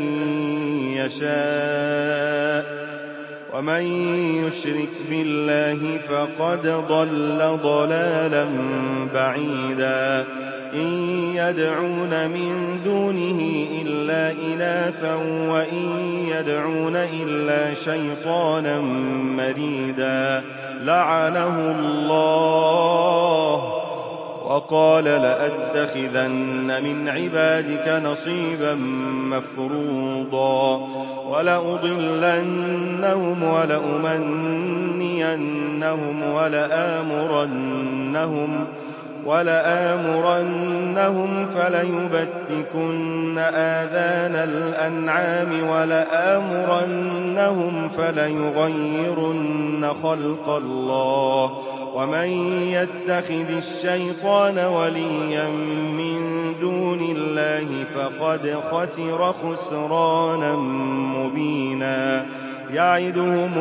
يشاء ومن يشرك بالله فقد ضل ضلالا بعيدا. إن يدعون من دونه إلا إناثا وإن يدعون إلا شيطانا مريدا لعنه الله وقال لأتخذن من عبادك نصيبا مفروضا ولأضلنهم ولأمنينهم ولآمرنهم ولآمرنهم فليبتكن آذان الأنعام ولآمرنهم فليغيرن خلق الله ومن يتخذ الشيطان وليا من دون الله فقد خسر خسرانا مبينا. يعدهم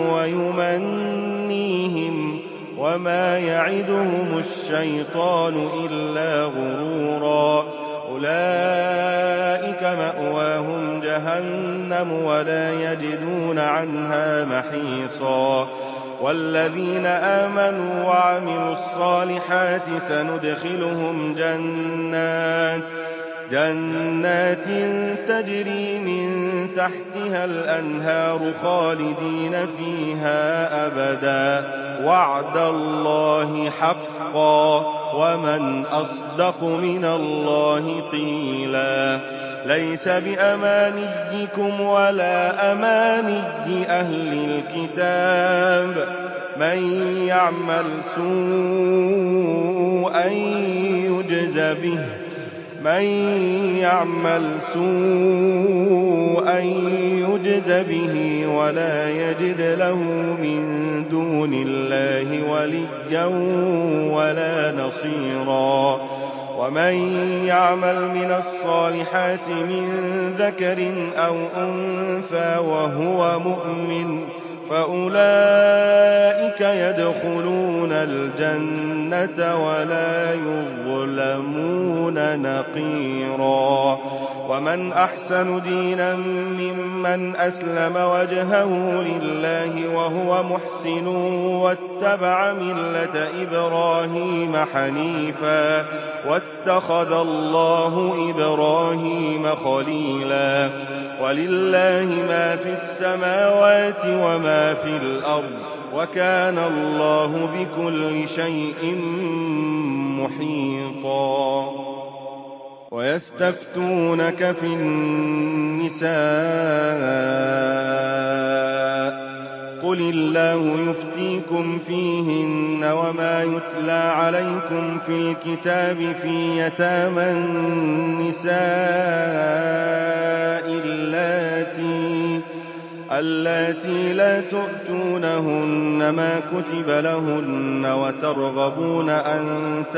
ويمنيهم وما يعدهم الشيطان إلا غرورا. أولئك مأواهم جهنم ولا يجدون عنها محيصا. والذين آمنوا وعملوا الصالحات سندخلهم جنات جنات تجري من تحتها الأنهار خالدين فيها أبدا وعد الله حقا ومن أصدق من الله قيلا. ليس بأمانيكم ولا أماني أهل الكتاب من يعمل سوءا يجز به من يعمل سوءا يجز به ولا يجد له من دون الله وليا ولا نصيرا. ومن يعمل من الصالحات من ذكر أو أنثى وهو مؤمن فأولئك يدخلون الجنة ولا يظلمون نقيرا. ومن أحسن دينا ممن أسلم وجهه لله وهو محسن واتبع ملة إبراهيم حنيفا واتخذ الله إبراهيم خليلا. ولله ما في السماوات وما في الأرض وكان الله بكل شيء محيطا. ويستفتونك في النساء قل الله يفتيكم فيهن وما يتلى عليكم في الكتاب في يتامى النساء اللاتي اللاتي لا تؤتونهن ما كتب لهن وترغبون أن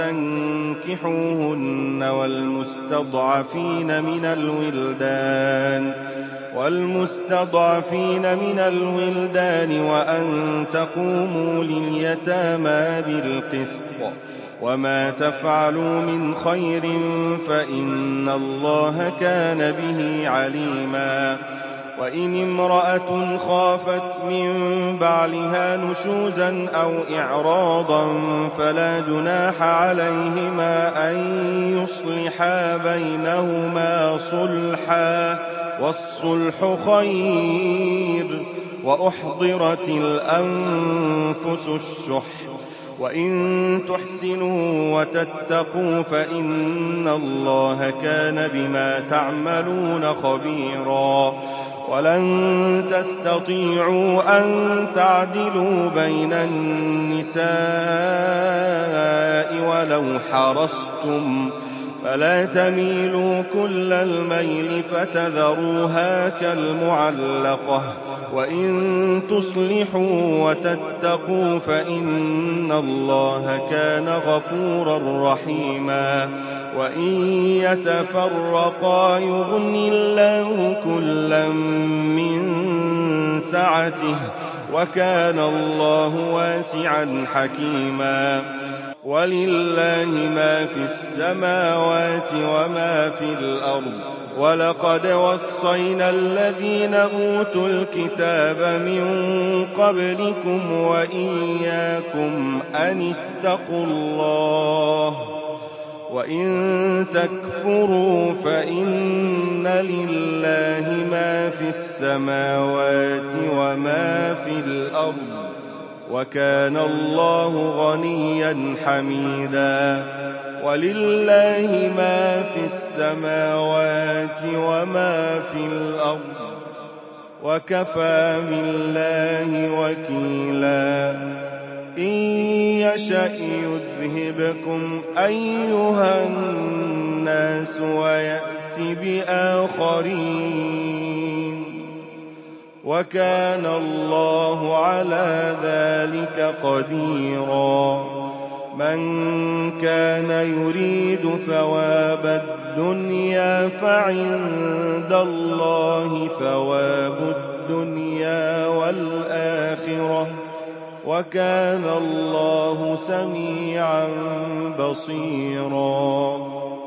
تنكحوهن والمستضعفين من الولدان والمستضعفين من الولدان وأن تقوموا لليتامى بالقسط وما تفعلوا من خير فإن الله كان به عليما وإن امرأة خافت من بعلها نشوزا أو إعراضا فلا جناح عليهما أن يصلحا بينهما صلحا والصلح خير وأحضرت الأنفس الشح وإن تحسنوا وتتقوا فإن الله كان بما تعملون خبيرا ولن تستطيعوا أن تعدلوا بين النساء ولو حرصتم فلا تميلوا كل الميل فتذروها كالمعلقة وإن تصلحوا وتتقوا فإن الله كان غفورا رحيما وإن يتفرقا يغن الله كلا من سعته وكان الله واسعا حكيما ولله ما في السماوات وما في الأرض ولقد وصينا الذين أوتوا الكتاب من قبلكم وإياكم أن اتقوا الله وإن تكفروا فإن لله ما في السماوات وما في الأرض وكان الله غنيا حميدا ولله ما في السماوات وما في الأرض وكفى بالله وكيلا إن يشأ يذهبكم أيها الناس ويأت بآخرين وكان الله على ذلك قديرا من كان يريد ثواب الدنيا فعند الله ثواب الدنيا والآخرة وكان الله سميعا بصيرا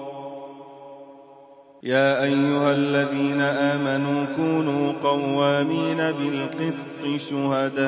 يا أيها الذين آمنوا كونوا قوامين بالقسط شهداء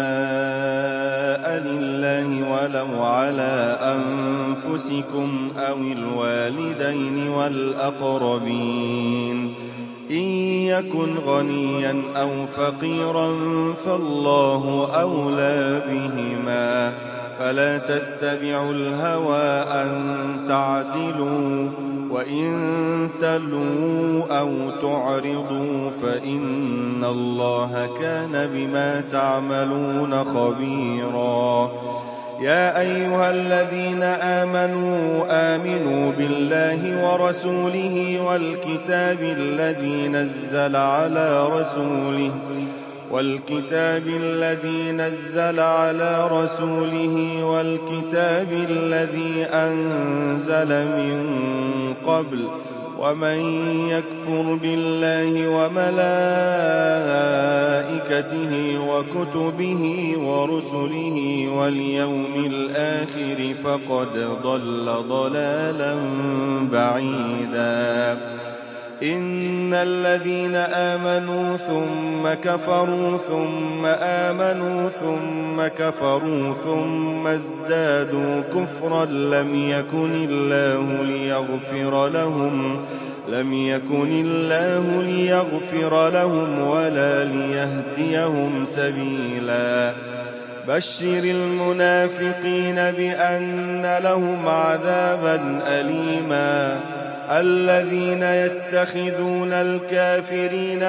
لله ولو على أنفسكم أو الوالدين والأقربين إن يكن غنيا أو فقيرا فالله أولى بهما فلا تتبعوا الهوى أن تعدلوا وإن تلووا أو تعرضوا فإن الله كان بما تعملون خبيرا يا أيها الذين آمنوا آمنوا بالله ورسوله والكتاب الذي نزل على رسوله والكتاب الذي نزل على رسوله والكتاب الذي أنزل من قبل ومن يكفر بالله وملائكته وكتبه ورسله واليوم الآخر فقد ضل ضلالا بعيدا إن الذين آمنوا ثم كفروا ثم آمنوا ثم كفروا ثم ازدادوا كفرا لم يكن الله ليغفر لهم لم يكن الله ليغفر لهم ولا ليهديهم سبيلا بشر المنافقين بأن لهم عذابا أليما الذين يتخذون الكافرين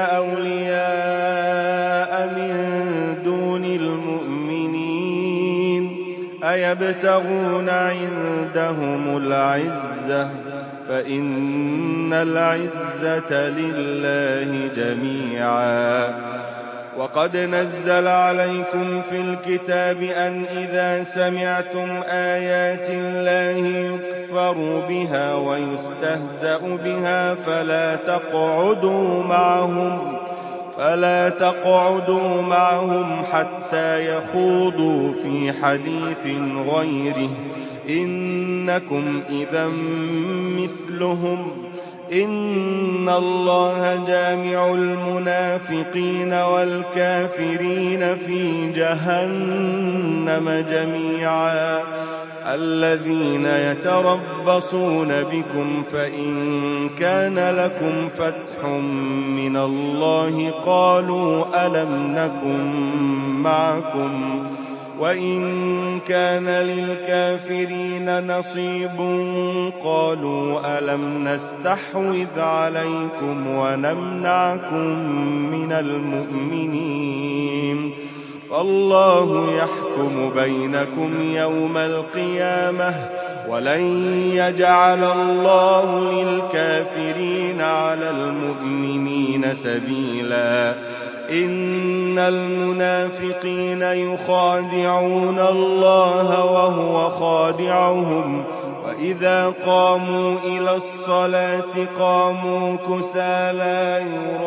أولياء من دون المؤمنين أيبتغون عندهم العزة فإن العزة لله جميعا وقد نزل عليكم في الكتاب أن إذا سمعتم آيات الله يكفر بها ويستهزأ بها فلا تقعدوا معهم فلا تقعدوا معهم حتى يخوضوا في حديث غيره إن إنكم إذا مثلهم إن الله جامع المنافقين والكافرين في جهنم جميعا الذين يتربصون بكم فإن كان لكم فتح من الله قالوا ألم نكن معكم وإن كان للكافرين نصيب قالوا ألم نستحوذ عليكم ونمنعكم من المؤمنين فالله يحكم بينكم يوم القيامة ولن يجعل الله للكافرين على المؤمنين سبيلا إن المنافقين يخادعون الله وهو خادعهم وإذا قاموا إلى الصلاة قاموا كسالى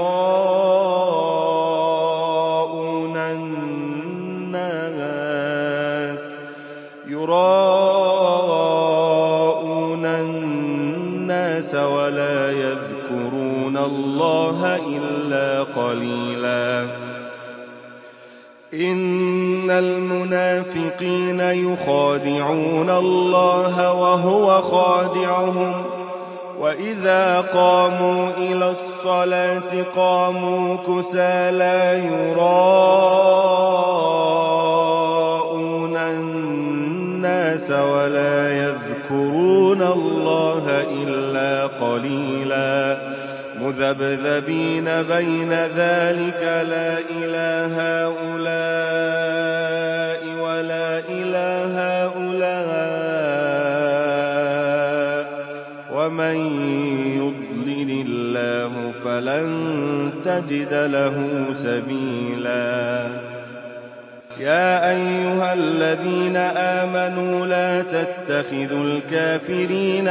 يراءون الناس يراءون الناس ولا يذكرون الله إلا قليلا إن المنافقين يخادعون الله وهو خادعهم وإذا قاموا إلى الصلاة قاموا كسالى يراءون الناس ولا يذكرون الله إلا قليلا مذبذبين بين ذلك لا إله هؤلاء ولا إله هؤلاء ومن يضلل الله فلن تجد له سبيلا يا أيها الذين آمنوا لا تتخذوا الكافرين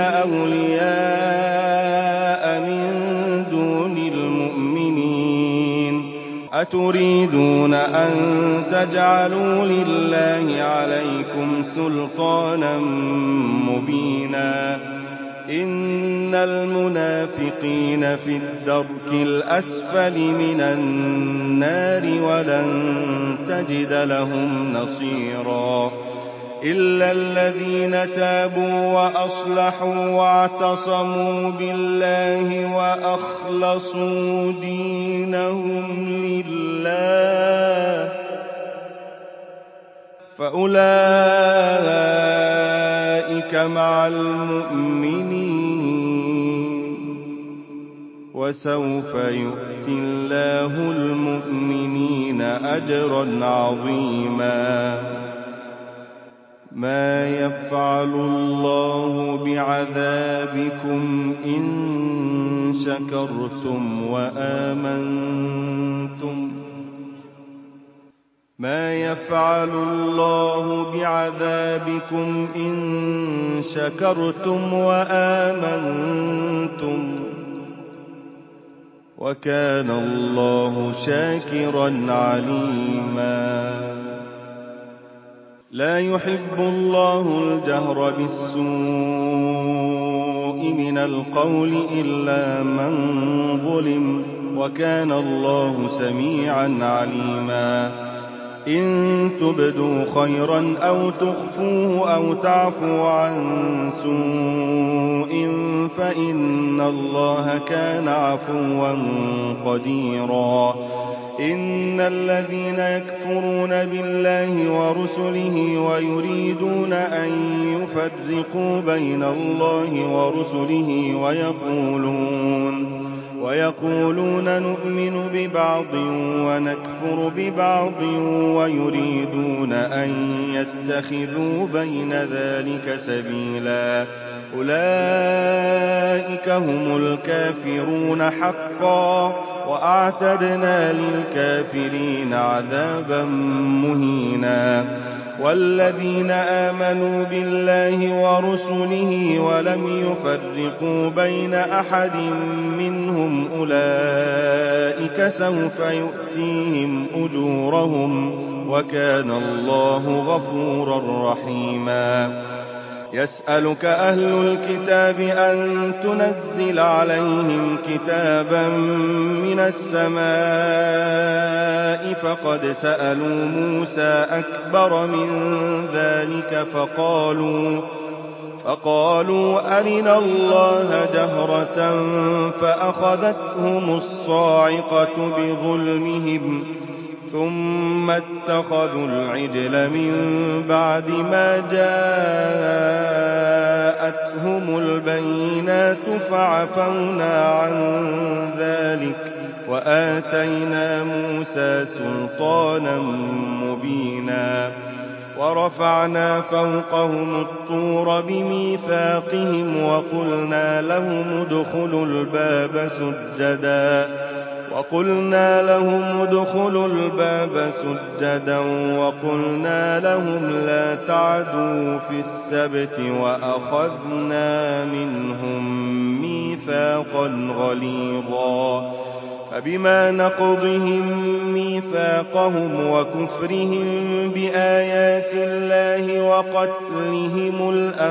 أولياء من دون المؤمنين أتريدون أن تجعلوا لله عليكم سلطانا مبينا إن المنافقين في الدرك الأسفل من النار ولن تجد لهم نصيرا إلا الذين تابوا وأصلحوا واعتصموا بالله وأخلصوا دينهم لله فأولئك مع المؤمنين وسوف يؤتي الله المؤمنين أجرا عظيما ما يفعل الله بعذابكم إن شكرتم وآمنتم ما يفعل الله بعذابكم إن شكرتم وآمنتم وكان الله شاكرا عليما لا يحب الله الجهر بالسوء من القول إلا من ظلم وكان الله سميعا عليما إن تبدوا خيرا أو تخفوه أو تعفوا عن سوء فإن الله كان عفوا قديرا إن الذين يكفرون بالله ورسله ويريدون أن يفرقوا بين الله ورسله ويقولون ويقولون نؤمن ببعض ونكفر ببعض ويريدون أن يتخذوا بين ذلك سبيلا أولئك هم الكافرون حقا وأعتدنا للكافرين عذابا مهينا والذين آمنوا بالله ورسله ولم يفرقوا بين أحد منهم أولئك سوف يؤتيهم أجورهم وكان الله غفورا رحيما يسألك أهل الكتاب أن تنزل عليهم كتابا من السماء فقد سألوا موسى أكبر من ذلك فقالوا فقالوا أرنا الله جهرة فأخذتهم الصاعقة بظلمهم ثم اتخذوا العجل من بعد ما جاءتهم البينات فعفونا عن ذلك وآتينا موسى سلطانا مبينا ورفعنا فوقهم الطور بميثاقهم وقلنا لهم ادخلوا الباب سجدا وقلنا لهم ادخلوا الباب سجدا وقلنا لهم لا تعدوا في السبت وأخذنا منهم ميثاقا غليظا فبما نقضهم ميثاقهم وكفرهم بآيات الله وقتلهم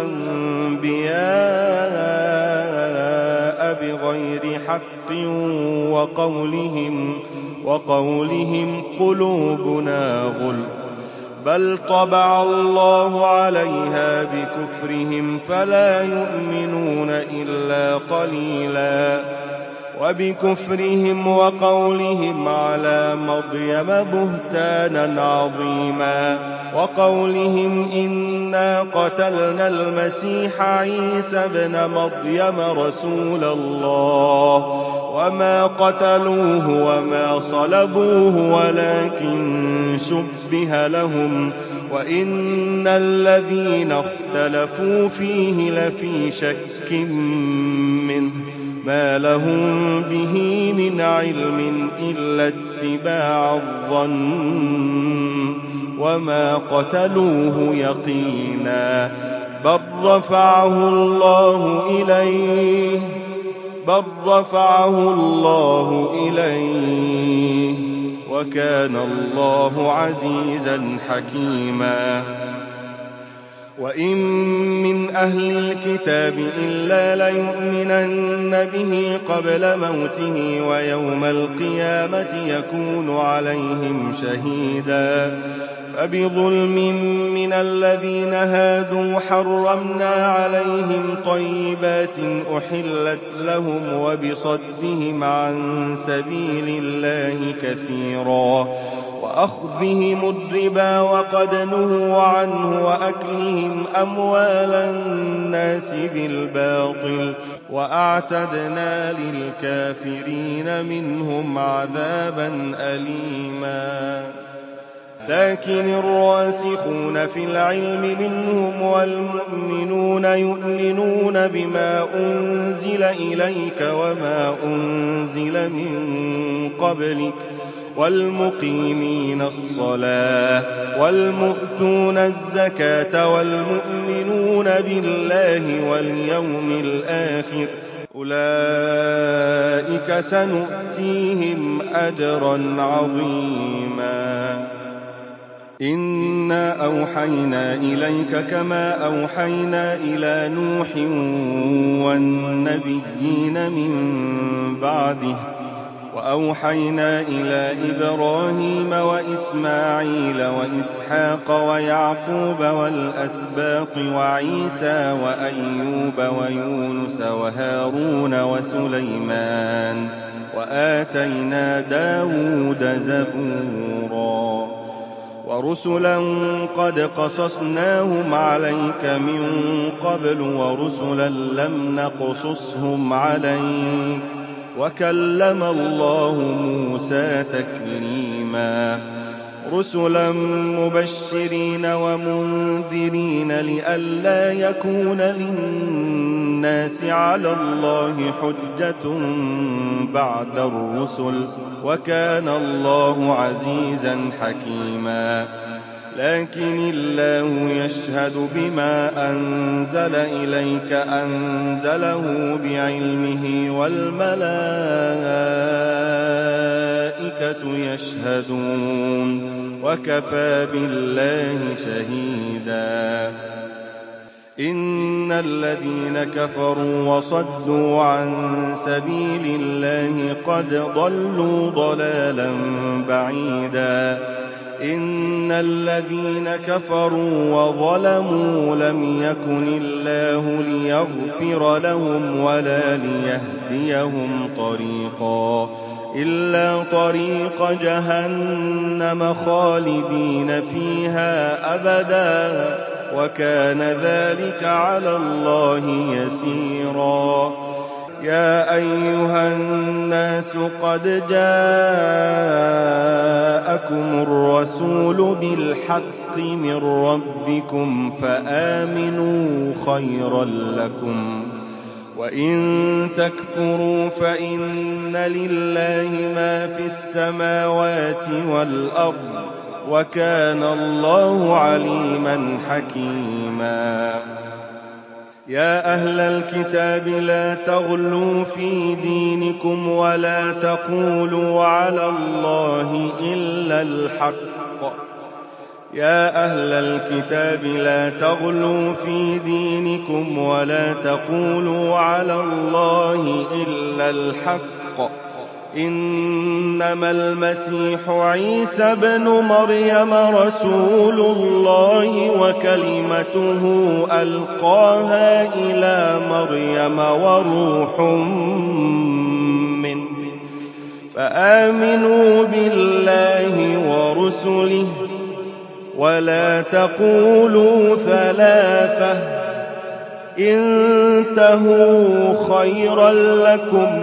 الأنبياء بغير حق وقولهم, وقولهم قلوبنا غلف بل طبع الله عليها بكفرهم فلا يؤمنون إلا قليلا وبكفرهم وقولهم على مريم بهتانا عظيما وقولهم إنا قتلنا المسيح عيسى ابن مريم رسول الله وما قتلوه وما صلبوه ولكن شبه لهم وإن الذين اختلفوا فيه لفي شك منه ما لهم به من علم إلا اتباع الظن وما قتلوه يقينا بل رفعه الله إليه بل رفعه الله إليه وكان الله عزيزا حكيما وإن من أهل الكتاب إلا ليؤمنن به قبل موته ويوم القيامة يكون عليهم شهيدا فبظلم من الذين هادوا حرمنا عليهم طيبات أحلت لهم وبصدهم عن سبيل الله كثيرا وأخذهم الربا وقد نهوا عنه وأكلهم أموال الناس بالباطل وأعتدنا للكافرين منهم عذابا أليما لكن الراسخون في العلم منهم والمؤمنون يؤمنون بما أنزل إليك وما أنزل من قبلك والمقيمين الصلاة والمؤتون الزكاة والمؤمنون بالله واليوم الآخر أولئك سنؤتيهم أجرا عظيما إنا أوحينا إليك كما أوحينا إلى نوح والنبيين من بعده وأوحينا إلى إبراهيم وإسماعيل وإسحاق ويعقوب والأسباط وعيسى وأيوب ويونس وهارون وسليمان وآتينا داود زبورا ورسلا قد قصصناهم عليك من قبل ورسلا لم نقصصهم عليك وكلم الله موسى تكليما رسلا مبشرين ومنذرين لئلا يكون للناس على الله حجة بعد الرسل وكان الله عزيزا حكيما لكن الله يشهد بما أنزل إليك أنزله بعلمه والملائكة يشهدون وكفى بالله شهيدا إن الذين كفروا وصدوا عن سبيل الله قد ضلوا ضلالا بعيدا إن الذين كفروا وظلموا لم يكن الله ليغفر لهم ولا ليهديهم طريقا إلا طريق جهنم خالدين فيها أبدا وكان ذلك على الله يسيرا يا أيها الناس قد جاءكم الرسول بالحق من ربكم فآمنوا خيرا لكم وإن تكفروا فإن لله ما في السماوات والأرض وكان الله عليما حكيما يا أهل الكتاب لا تغلوا في دينكم ولا تقولوا على الله إلا الحق يا أهل الكتاب لا تغلوا في دينكم ولا تقولوا على الله إلا الحق إنما المسيح عيسى ابن مريم رسول الله وكلمته ألقاها إلى مريم وروح منه فآمنوا بالله ورسله ولا تقولوا ثلاثة انتهوا خيرا لكم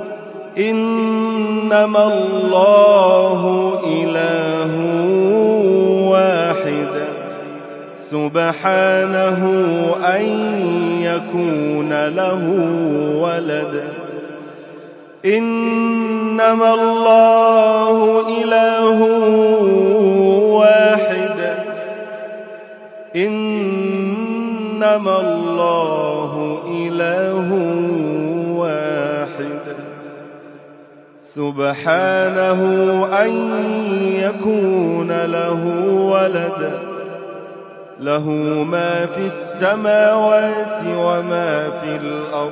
إنما الله إله واحد سبحانه أن يكون له ولد إنما الله إله واحد إنما الله إله واحد سبحانه أن يكون له ولد له ما في السماوات وما في الأرض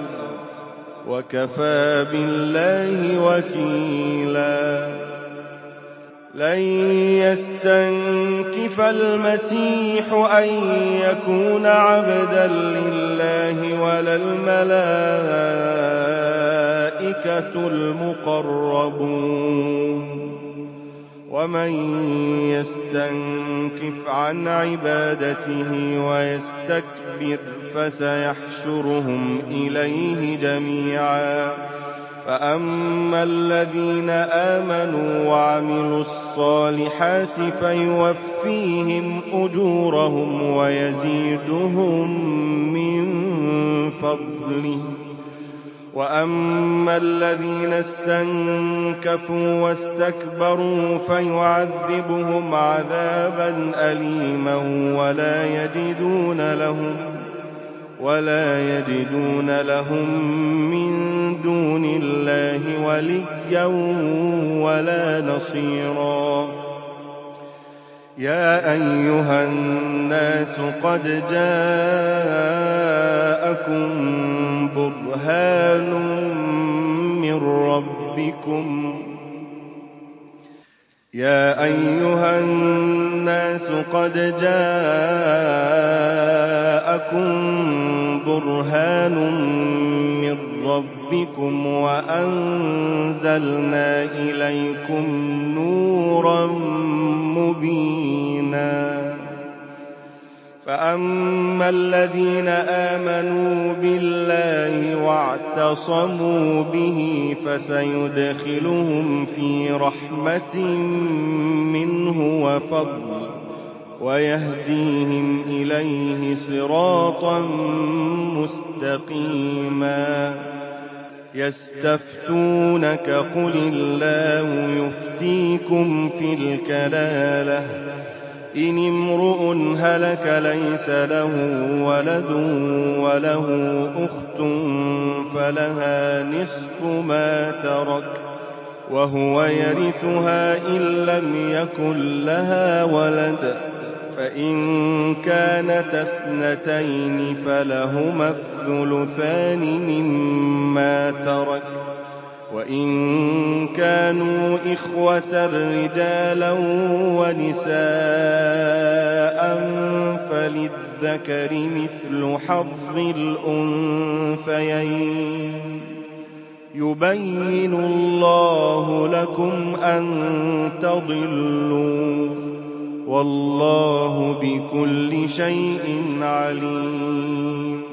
وكفى بالله وكيلا لن يستنكف المسيح أن يكون عبدا لله ولا الملائكة المقربون ومن يستنكف عن عبادته ويستكبر فسيحشرهم إليه جميعا فأما الذين آمنوا وعملوا الصالحات فيوفيهم أجورهم ويزيدهم من فضله وأما الذين استنكفوا واستكبروا فيعذبهم عذابا أليما ولا يجدون لهم ولا يجدون لهم من دون الله وليا ولا نصيرا يا أيها الناس قد جاءكم برهان من ربكم يا أيها الناس قد جاءكم برهان من ربكم وأنزلنا إليكم نورا مبينا فأما الذين آمنوا بالله واعتصموا به فسيدخلهم في رحمة منه وفضل ويهديهم إليه صراطا مستقيما يستفتونك قل الله يفتيكم في الكلالة إن امرؤ هلك ليس له ولد وله أخت فلها نصف ما ترك وهو يرثها إن لم يكن لها ولد فإن كانتا اثنتين فلهما الثلثان مما ترك، وإن كانوا إخوة رجالا ونساء فللذكر مثل حظ الأنثيين. يبين الله لكم أن تضلوا، والله بكل شيء عليم.